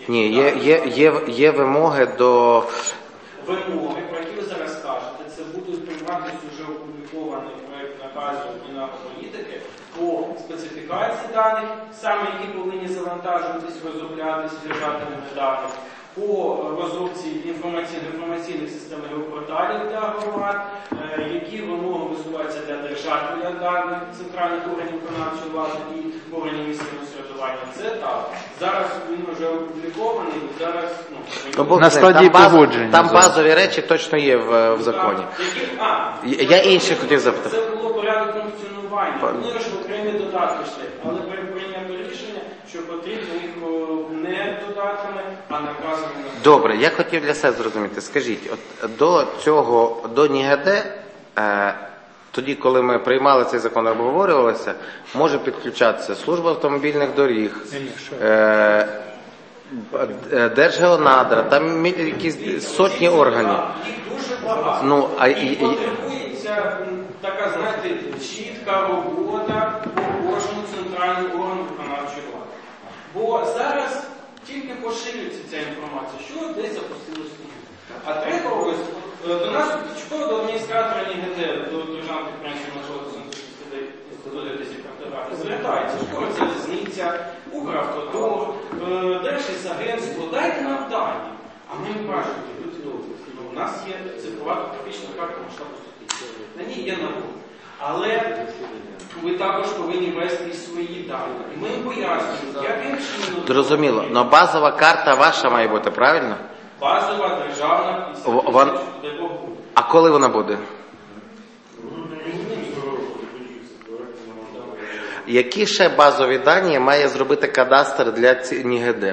Ні, є, є, є, є вимоги до... Вимоги, про які ви зараз кажете, це будуть прийматися вже опублікований проєкт наказу Мінагрополітики по специфікації даних, саме які повинні завантажуватись, розроблятися державними даними, по розробці інформаційних, інформаційних систем порталів для громад, які вимоги висуваються для держави, для даних центральних органів виконавчої влади і органів місцевого самоврядування. Це так. Зараз він вже опублікований, і зараз ну, Ну, бо, На стадії там, баз, погодження там зараз. базові речі точно є в, в законі. Які- а, Я інше хотів запитати. Це було порядок функціонування. Вони ж окремі додатки йшли, але прийнято рішення, що потрібно їх о, не додатками, а наказами. Добре, я хотів для себе зрозуміти. Скажіть, от до цього, до НІГД, е, тоді, коли ми приймали цей закон, обговорювалося, може підключатися служба автомобільних доріг, е, е, Держгеонадра, там мі- якісь сотні органів. Їх дуже багато. Ну, а і, І і, потребується м, така, знаєте, чітка робота по кожному центральному органу виконавчої влади. Бо зараз тільки поширюється ця інформація, що десь запустилось. А треба ось е, до нас підчуково до адміністратора НІГД, до державних підприємств нашого інституту десятикратографії звертається, що це Залізниця, Укравтодор, е, Держлісагентство, дайте нам дані. А ми їм кажемо, люди добрі, ну, у нас є цифрова топографічна карта масштабу статистики. На ній є набор. Але ви також повинні вести і свої дані. І ми їм пояснюємо, яким чином... зрозуміло, але базова карта ваша має бути, правильно? Базова державна В- вон- інституція. А коли вона буде? Які ще базові дані має зробити кадастр для ці- НІГД?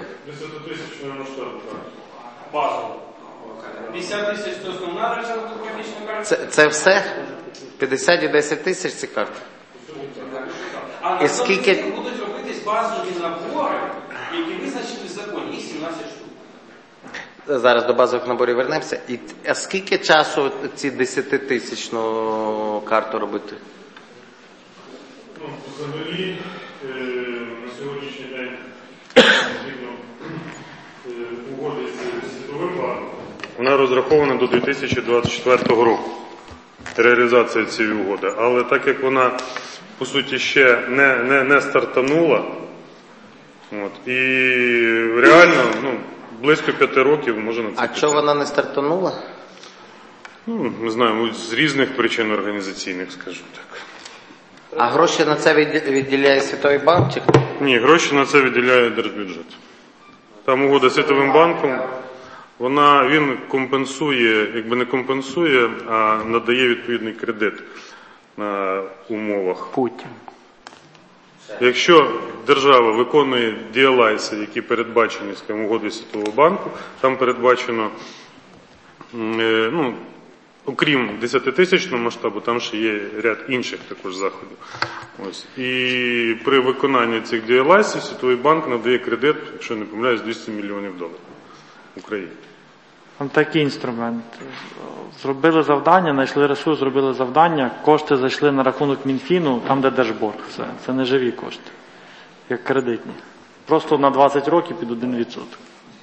Базова. п'ятдесят тисяч – це основна державна топографічна карта. Це, це все? п'ятдесят і десять тисяч ці карти? А І на скільки- скільки будуть робитись базові набори, які визначені в законі, їх сімнадцять штук. Зараз до базових наборів вернемося. І а скільки часу ці десятитисячну карту робити? Ну, взагалі, е, на сьогоднішній день, згідно е, угоди з Світовим банком, вона розрахована до дві тисячі двадцять четвертого року, реалізація цієї угоди. Але так як вона, по суті, ще не, не, не стартанула, от, і реально, ну, близько п'яти років може на це А піти. чого вона не стартанула? Ну, не знаю, ну, з різних причин організаційних, скажімо так. А гроші на це відді- відділяє Світовий банк? Чи хто? Ні, гроші на це виділяє держбюджет. Там угода з Світовим банком, вона, він компенсує, якби не компенсує, а надає відповідний кредит на умовах. Путін. Якщо держава виконує діалайси, які передбачені, скажімо, угодою Світового банку, там передбачено, м, е, ну, окрім десятитисячного масштабу, там ще є ряд інших також заходів. Ось. І при виконанні цих діалайсів Світовий банк надає кредит, якщо не помиляюсь, двісті мільйонів доларів Україні. Там такий інструмент. Зробили завдання, знайшли ресурс, зробили завдання, кошти зайшли на рахунок Мінфіну, там де держборг. Це, це не живі кошти, як кредитні. Просто на двадцять років під один відсоток.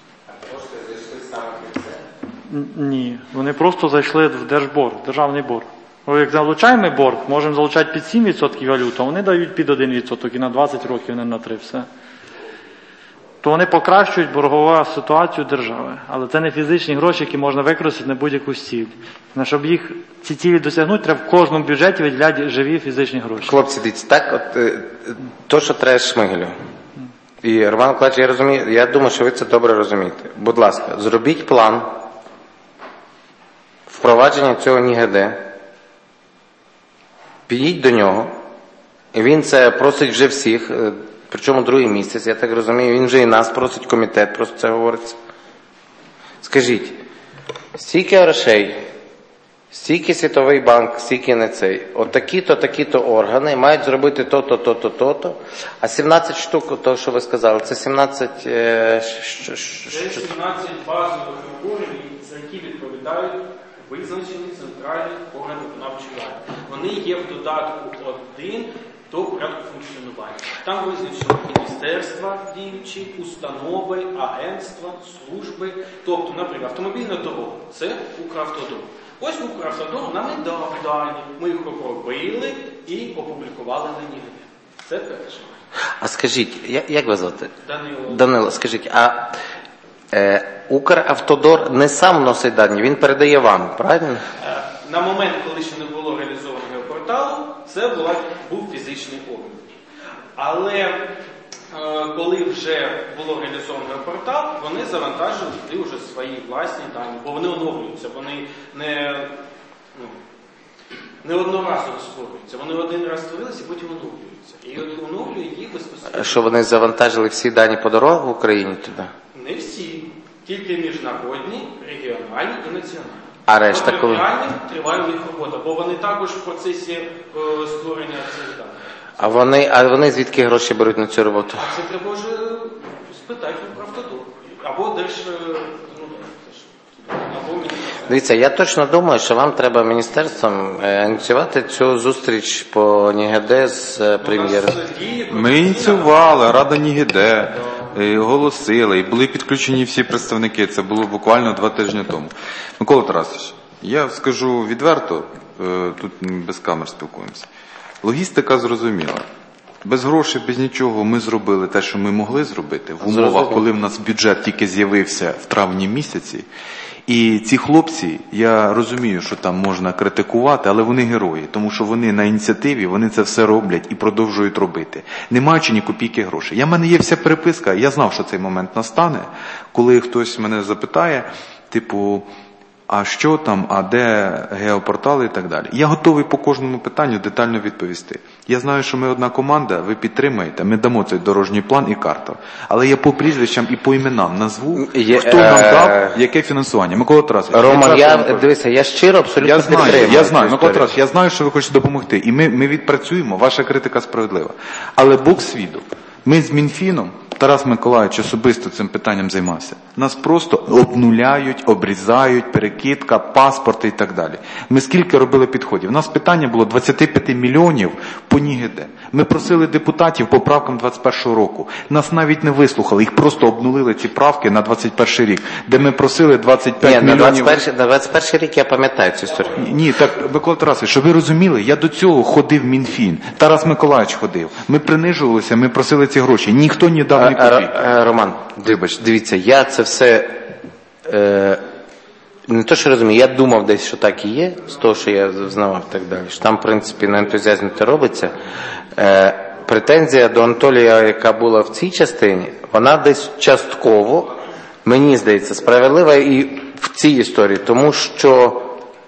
Н- Ні, вони просто зайшли в держборг, державний борг. Бо як залучаємо борг, можемо залучати під сім відсотків валюту, а вони дають під один відсоток і на двадцять років, не на три, все. То вони покращують боргову ситуацію держави. Але це не фізичні гроші, які можна використати на будь-яку ціль. На щоб їх ці цілі досягнути, треба в кожному бюджеті виділяти живі фізичні гроші. Хлопці, дивіться, так, от е, то, що треба Шмигелю. І Роман Миколаївич, я розумію, я думаю, що ви це добре розумієте. Будь ласка, зробіть план впровадження цього НІГД. Підіть до нього. І він це просить вже всіх, е, причому другий місяць, я так розумію, він вже і нас просить, комітет просто це говориться. Скажіть, стільки грошей, стільки Світовий банк, стільки не цей, от такі-то, такі-то органи мають зробити то-то, то-то, то-то, а сімнадцять штук, то, що ви сказали, це сімнадцять... Е, що, що, Це що, сімнадцять базових наборів, за які відповідають визначені центральні органи виконавчої влади. Вони є в додатку один до порядку функціонування. Там визначено міністерства діючі, установи, агентства, служби. Тобто, наприклад, автомобільна дорога – це Укравтодор. Ось Укравтодор нам і дав дані, ми їх обробили і опублікували на НІГД. Це перше. А скажіть, як, як вас звати? Данило. Данило, скажіть, а е, Укравтодор не сам вносить дані, він передає вам, правильно? Е, На момент, коли ще не було реалізовано геопорталу, це була, був фізичний орган. Але е, коли вже було реалізовано геопортал, вони завантажили туди вже свої власні дані, бо вони оновлюються, вони не, ну, не одноразово створюються. Вони один раз створилися і потім оновлюються. І от оновлює їх безпосередньо. Що вони завантажили всі дані по дорогах в Україні туди? Не всі, тільки міжнародні, регіональні і національні. А решта По коли? регіональним триває у них робота, бо вони також в процесі е, створення цих даних. А вони, а вони звідки гроші беруть на цю роботу? А це треба вже спитати у Укравтодор. Або Держ... Ну, або міністерство. Дивіться, я точно думаю, що вам треба міністерством е, ініціювати цю зустріч по НІГД з е, прем'єром. Ми ініціювали, Рада НІГД, е, оголосила, і були підключені всі представники. Це було буквально два тижні тому. Микола Тарасович, я скажу відверто, е, тут без камер спілкуємося. Логістика зрозуміла. Без грошей, без нічого ми зробили те, що ми могли зробити в умовах, коли в нас бюджет тільки з'явився в травні місяці. І ці хлопці, я розумію, що там можна критикувати, але вони герої, тому що вони на ініціативі, вони це все роблять і продовжують робити, не маючи ні копійки грошей. Я, в мене є вся переписка, я знав, що цей момент настане, коли хтось мене запитає, типу, а що там, а де геопортали і так далі. Я готовий по кожному питанню детально відповісти. Я знаю, що ми одна команда, ви підтримаєте, ми дамо цей дорожній план і карту. Але я по прізвищам і по іменам назву, Є, хто нам е... дав, яке фінансування. Микола Тарасович. Роман, я, дивися, я щиро абсолютно я знаю, підтримую. я знаю, Микола Тарасович, я знаю, що ви хочете допомогти. І ми, ми відпрацюємо, ваша критика справедлива. Але Бог свідок. Ми з Мінфіном, Тарас Миколаївич особисто цим питанням займався. Нас просто обнуляють, обрізають, перекидка, паспорти і так далі. Ми скільки робили підходів? У нас питання було двадцять п'ять мільйонів по НІГД. Ми просили депутатів по правкам двадцять першого року. Нас навіть не вислухали, їх просто обнулили ці правки на двадцять перший рік, де ми просили двадцять п'ять Ні, мільйонів. На двадцять перший рік я пам'ятаю цю історію. Ні, так, Микола Тарасович, щоб ви розуміли, я до цього ходив в Мінфін. Тарас Миколаївич ходив. Ми принижувалися, ми просили ці гроші. Ніхто не дав ні копійки. Роман, вибач, дивіться, я це все е, не то, що розумію, я думав десь, що так і є, з того, що я знавав і так далі. Що там, в принципі, на ентузіазмі це робиться. Е, претензія до Анатолія, яка була в цій частині, вона десь частково, мені здається, справедлива і в цій історії, тому що,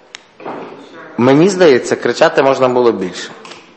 мені здається, кричати можна було більше.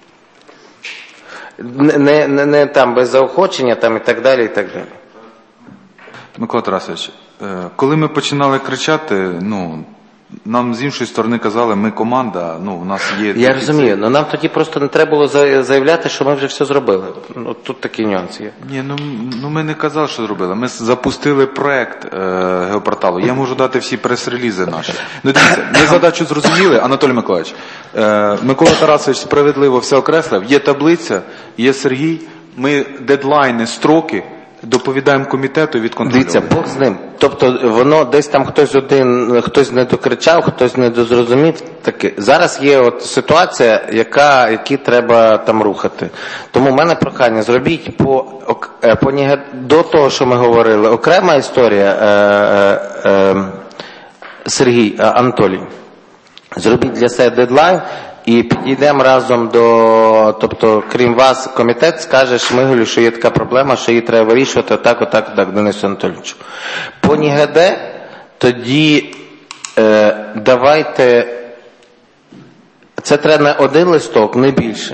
Не, не, не там без заохочення там і так далі, і так далі. Микола Тарасович, коли ми починали кричати, ну, нам з іншої сторони казали, ми команда, ну, у нас є... Я розумію, але нам тоді просто не треба було заявляти, що ми вже все зробили. Ну, тут такі нюанси є. Ні, ну, ну ми не казали, що зробили. Ми запустили проект е, геопорталу. Я можу дати всі прес-релізи наші. Ну, дивіться, ми задачу зрозуміли, Анатолій Миколаївич. Е, Микола Тарасович справедливо все окреслив. Є таблиця, є Сергій, ми дедлайни, строки доповідаємо комітету від контролю. Дивіться, Бог з ним. Тобто воно десь там хтось один, хтось не докричав, хтось не дозрозумів. Таке. Зараз є от ситуація, яка, які треба там рухати. Тому в мене прохання, зробіть по, по до того, що ми говорили, окрема історія, е, е, е, Сергій, е, Анатолій. Зробіть для себе дедлайн і підійдемо разом до, тобто, крім вас, комітет скаже Шмигалю, що є така проблема, що її треба вирішувати отак, отак, отак, Денису Анатолійовичу. По НІГД тоді е, давайте, це треба не один листок, не більше.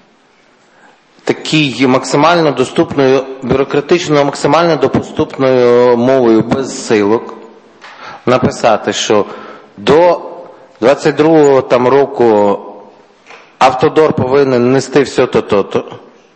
Такий максимально доступною, бюрократично максимально доступною мовою, без силок, написати, що до двадцять другого там року Автодор повинен нести все то-то-то.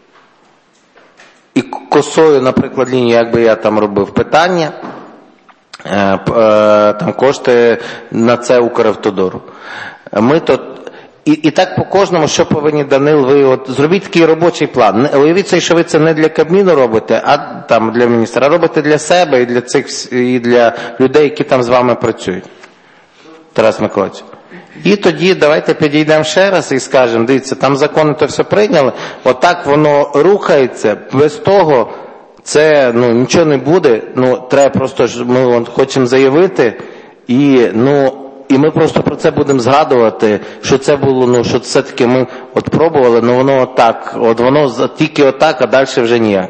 І косою, наприклад, лінію, як би я там робив питання, е, е, там кошти на це Укравтодору. Ми то, І, і так по кожному, що повинні, Данил, ви от зробіть такий робочий план. Не, уявіть, що ви це не для Кабміну робите, а там для міністра, а робите для себе і для цих і для людей, які там з вами працюють. Тарас Миколаївич. І тоді давайте підійдемо ще раз і скажемо, дивіться, там закони то все прийняли, отак воно рухається, без того це, ну, нічого не буде, ну, треба просто, ми от, хочемо заявити, і, ну, і ми просто про це будемо згадувати, що це було, ну, що все-таки ми от пробували, ну, воно отак, от воно тільки отак, а далі вже ніяк.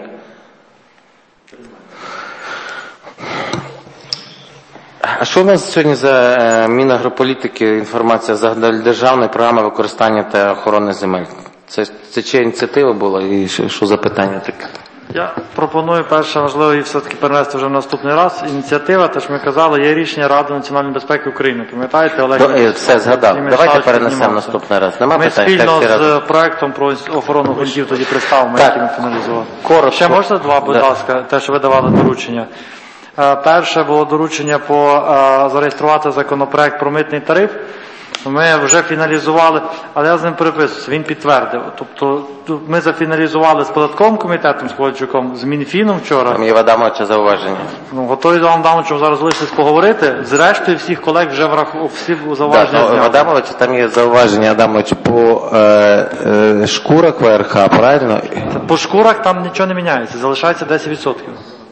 А що у нас сьогодні за е, Мінагрополітики інформація за державної програми використання та охорони земель? Це, це чия ініціатива була і що, що за питання таке? Я пропоную, перше, важливо її все-таки перенести вже в наступний раз. Ініціатива, те, що ми казали, є рішення Ради національної безпеки України. Пам'ятаєте, Олег? До, е, все, згадав. Давайте перенесемо наступний раз. Нема ми питань? спільно з раз. проектом про охорону ґрунтів тоді представимо, який ми фіналізували. Коротко. Ще можна два, будь да. ласка, те, що ви давали доручення. Перше було доручення по зареєструвати законопроект про митний тариф. Ми вже фіналізували, але я з ним переписуюся, він підтвердив. Тобто ми зафіналізували з податковим комітетом, з Ковальчуком, з Мінфіном вчора. Там є в Адамовича зауваження. Ну, готові з Адамовичем зараз лишилось поговорити. Зрештою, всіх колег вже врахували, всі зауваження да, зняли. Адамовича, там є зауваження, Адамович, по е, е, шкурах ВРХ, правильно? По шкурах там нічого не міняється, залишається десять відсотків.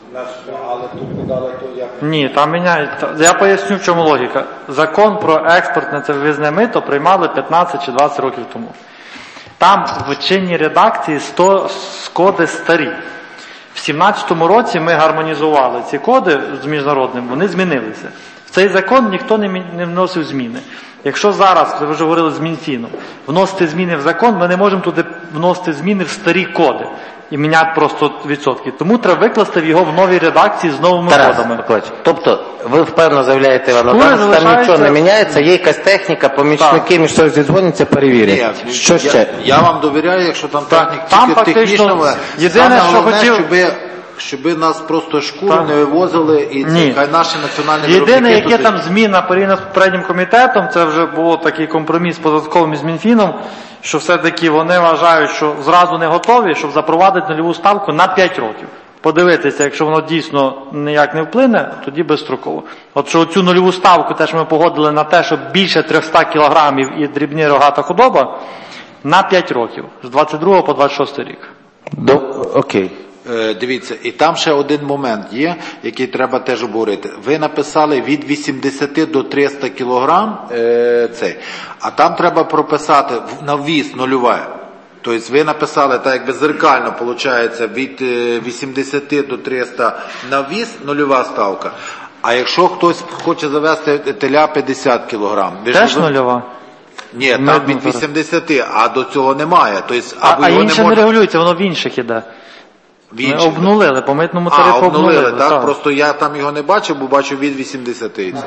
Ні, там міняється. Я поясню, в чому логіка. Закон про експортне це вивізне мито приймали п'ятнадцять чи двадцять років тому. Там в чинній редакції сто коди старі. В сімнадцятому році ми гармонізували ці коди з міжнародним, вони змінилися. В цей закон ніхто не, не вносив зміни. Якщо зараз, ви вже говорили з Мінфіном, вносити зміни в закон, ми не можемо туди вносити зміни в старі коди і міняти просто відсотки. Тому треба викласти його в новій редакції з новими Тарас, кодами. Миколаївич, тобто ви впевнено заявляєте, Іван Шкури Адамович, там залишаються... нічого не міняється, є якась техніка, помічники між собою зідзвоняться, перевірять. Ні, що я, ще? Я вам довіряю, якщо там технік там тільки фактично технічно, єдине, саме що головне, хотів- щоб, щоб нас просто шкуру Так. не вивозили і це, Ні. хай наші національні Єдине, виробники яке тут- там зміна порівняно з попереднім комітетом, це вже було такий компроміс з податковим і з Мінфіном, що все-таки вони вважають, що зразу не готові, щоб запровадити нульову ставку на п'ять років. Подивитися, якщо воно дійсно ніяк не вплине, тоді безстроково. От що цю нульову ставку теж ми погодили на те, що більше триста кілограмів і дрібні рогата худоба на п'ять років, з двадцять другого по двадцять шостий рік. До... Окей. Е, Дивіться, і там ще один момент є, який треба теж обговорити. Ви написали від вісімдесят до триста кілограм, е, цей, а там треба прописати в- на ввіз нульове. Тобто ви написали, так якби зеркально, виходить, від е, вісімдесят до триста на ввіз нульова ставка. А якщо хтось хоче завести теля п'ятдесят кілограм, ви ж Теж ви- нульова? Ні, там Митну від зараз. вісімдесят, а до цього немає. Тобто, А, або а його інше не не можна... регулюється, воно в інших іде. В інших, Ми обнулили, по митному А, тарифу обнулили, обнулили. так? так. Просто я там його не бачив, бо бачив від вісімдесят. І це.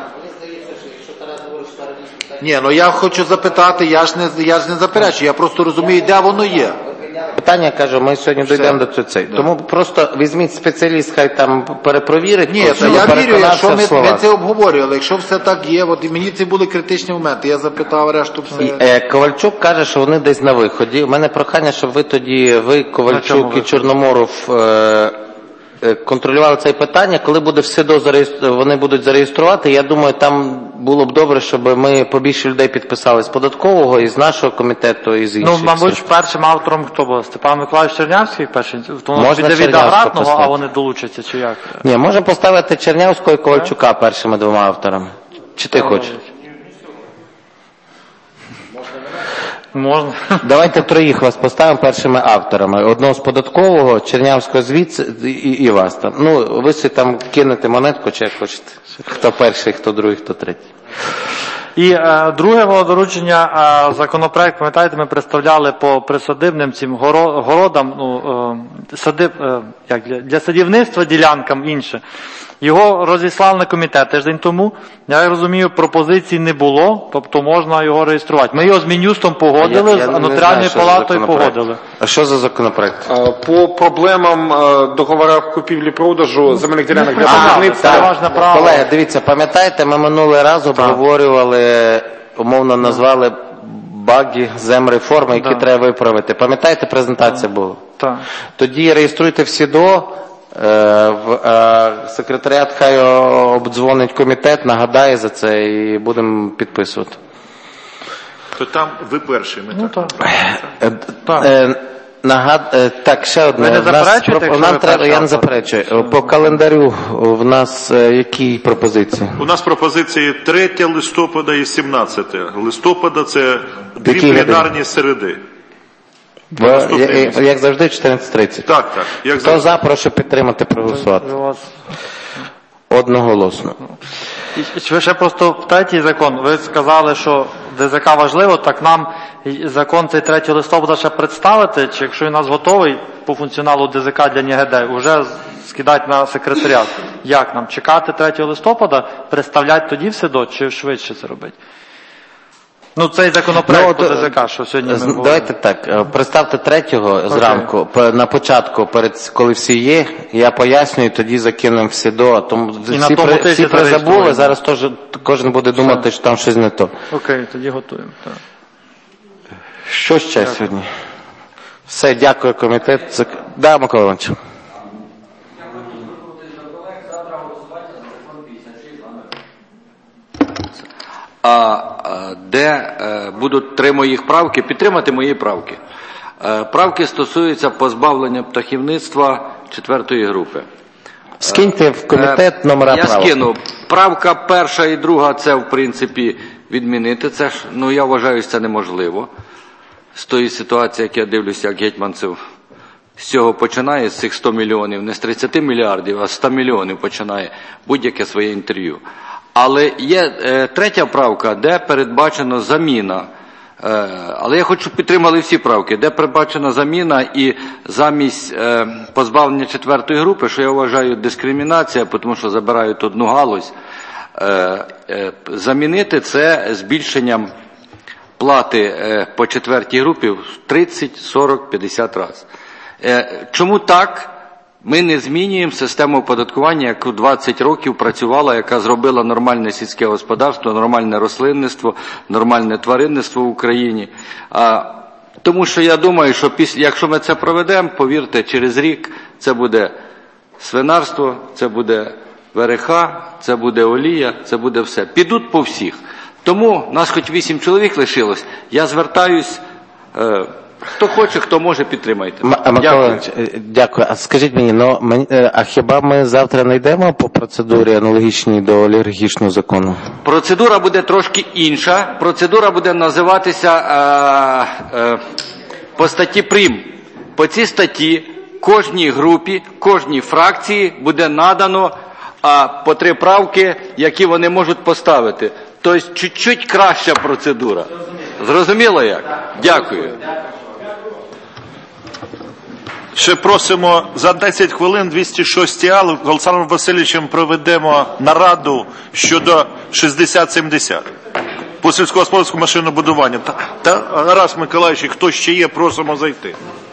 Ні, ну я хочу запитати, я ж не, я ж не заперечую, я просто розумію, де воно є. Питання, кажу, ми сьогодні Все. дійдемо до цього. цей. Тому просто візьміть спеціаліст, хай там перепровірить. Ні, просто, то я переконався вірю, якщо в ми, словах. ми це обговорювали, якщо все так є, от і мені це були критичні моменти, я запитав решту все. І, е, Ковальчук каже, що вони десь на виході. У мене прохання, щоб ви тоді, ви, На чому Ковальчук і виході? Чорноморов, е, е, контролювали це питання. Коли буде все до зареєстр... вони будуть зареєструвати, я думаю, там було б добре, щоб ми побільше людей підписали з податкового, і з нашого комітету, і з інших. Ну, мабуть, першим автором хто був? Степан Миколаївич Чернявський перший? Тому Можна піде від Чернявського Агратного, а поставити. вони долучаться, чи як? Ні, можемо поставити Чернявського і Ковальчука першими двома авторами. Чи ти хочеш? Можна. Давайте троїх вас поставимо першими авторами. Одного з податкового, Чернявського звідси і, і вас там. Ну, ви си там кинете монетку, чи як хочете. Хто перший, хто другий, хто третій. І е, друге було доручення, е, законопроект, пам'ятаєте, ми представляли по присадибним цим горо, городам, ну, е, садиб, е, як для, для садівництва ділянкам інше. Його розіслали на комітет тиждень тому. Я розумію, пропозицій не було, тобто можна його реєструвати. Ми його з Мін'юстом погодили, Я- я з не нотаріальною знаю, що за палатою законопроект. погодили. А що за законопроект? Е, По проблемам е, договорів купівлі-продажу земельних ділянок для А, будівництва. це важне право. Колеги, дивіться, пам'ятаєте, ми минулий раз обговорювали, умовно назвали баги земреформи, які Да. треба виправити. Пам'ятаєте, презентація була? Так. Тоді реєструйте в СІДО, е, в е, секретаріат хай обдзвонить комітет, нагадає за це і будемо підписувати. То там ви перший, ми Ну, так. Е, е, Нагад... е, Так, ще одне. Ви не В нас заперечуєте, про- якщо нам ви треба... перший Я не автор? заперечую. По календарю в нас е, які пропозиції? У нас пропозиції третє листопада і сімнадцяте листопада, це дві Який пленарні середи. В- я- я- Як завжди, чотирнадцять тридцять. Так, так. Як Хто за, прошу підтримати, проголосувати. Одноголосно. І ще- ще просто в третій закон. Ви сказали, що ДЗК важливо, так нам і закон цей третього листопада ще представити, чи якщо він у нас готовий по функціоналу ДЗК для НІГД, вже скидати на секретаріат. Як нам? Чекати третього листопада, представляти тоді в СИДО, чи швидше це робити? Ну, цей законопроект Ну, по от, ДЗК, що сьогодні ми З- говоримо. Давайте так, е, представте третього зранку, п- на початку, перед, коли всі є, я пояснюю, тоді закинемо в СІДО, а тому І на всі, тому при- тижні всі зареєструємо. призабули, зараз теж кожен буде думати, що там щось не то. Окей, тоді готуємо. Так. Що ще сьогодні? Все, дякую, комітет. Зак- Да, Микола Іванович. А, а де е, будуть три моїх правки, підтримати мої правки. Е, правки стосуються позбавлення птахівництва четвертої групи. Скиньте в комітет номера Я правок. скину. Правка перша і друга, це в принципі відмінити. Це ж, ну я вважаю, що це неможливо. З тої ситуації, як я дивлюся, як Гетьманцев з цього починає, з цих сто мільйонів, не з тридцяти мільярдів, а з ста мільйонів починає будь-яке своє інтерв'ю. Але є е, третя правка, де передбачена заміна. Е, але я хочу підтримати всі правки, де передбачена заміна і замість е, позбавлення четвертої групи, що я вважаю дискримінація, тому що забирають одну галузь, е, е, замінити це збільшенням плати е, по четвертій групі в тридцять, сорок, п'ятдесят разів. Е, чому так? Ми не змінюємо систему оподаткування, яку двадцять років працювала, яка зробила нормальне сільське господарство, нормальне рослинництво, нормальне тваринництво в Україні. А, тому що я думаю, що після, якщо ми це проведемо, повірте, через рік це буде свинарство, це буде вереха, це буде олія, це буде все. Підуть по всіх. Тому нас хоч вісім чоловік лишилось. Я звертаюсь, е, хто хоче, хто може, підтримайте. М- а, Микола Іванович, е, дякую. А скажіть мені, ну, мені, е, а хіба ми завтра не йдемо по процедурі аналогічній до олігархічного закону? Процедура буде трошки інша. Процедура буде називатися е, е, по статті Прим. По цій статті кожній групі, кожній фракції буде надано а, по три правки, які вони можуть поставити. Тобто чуть-чуть краща процедура. Зрозуміло як? Дякую. Ще просимо за десять хвилин двісті шостий А Олександром Васильовичем проведемо нараду щодо шістдесят сімдесят по сільськогосподарському машинобудуванню. Та, та Тарас Миколаївич, хто ще є, просимо зайти.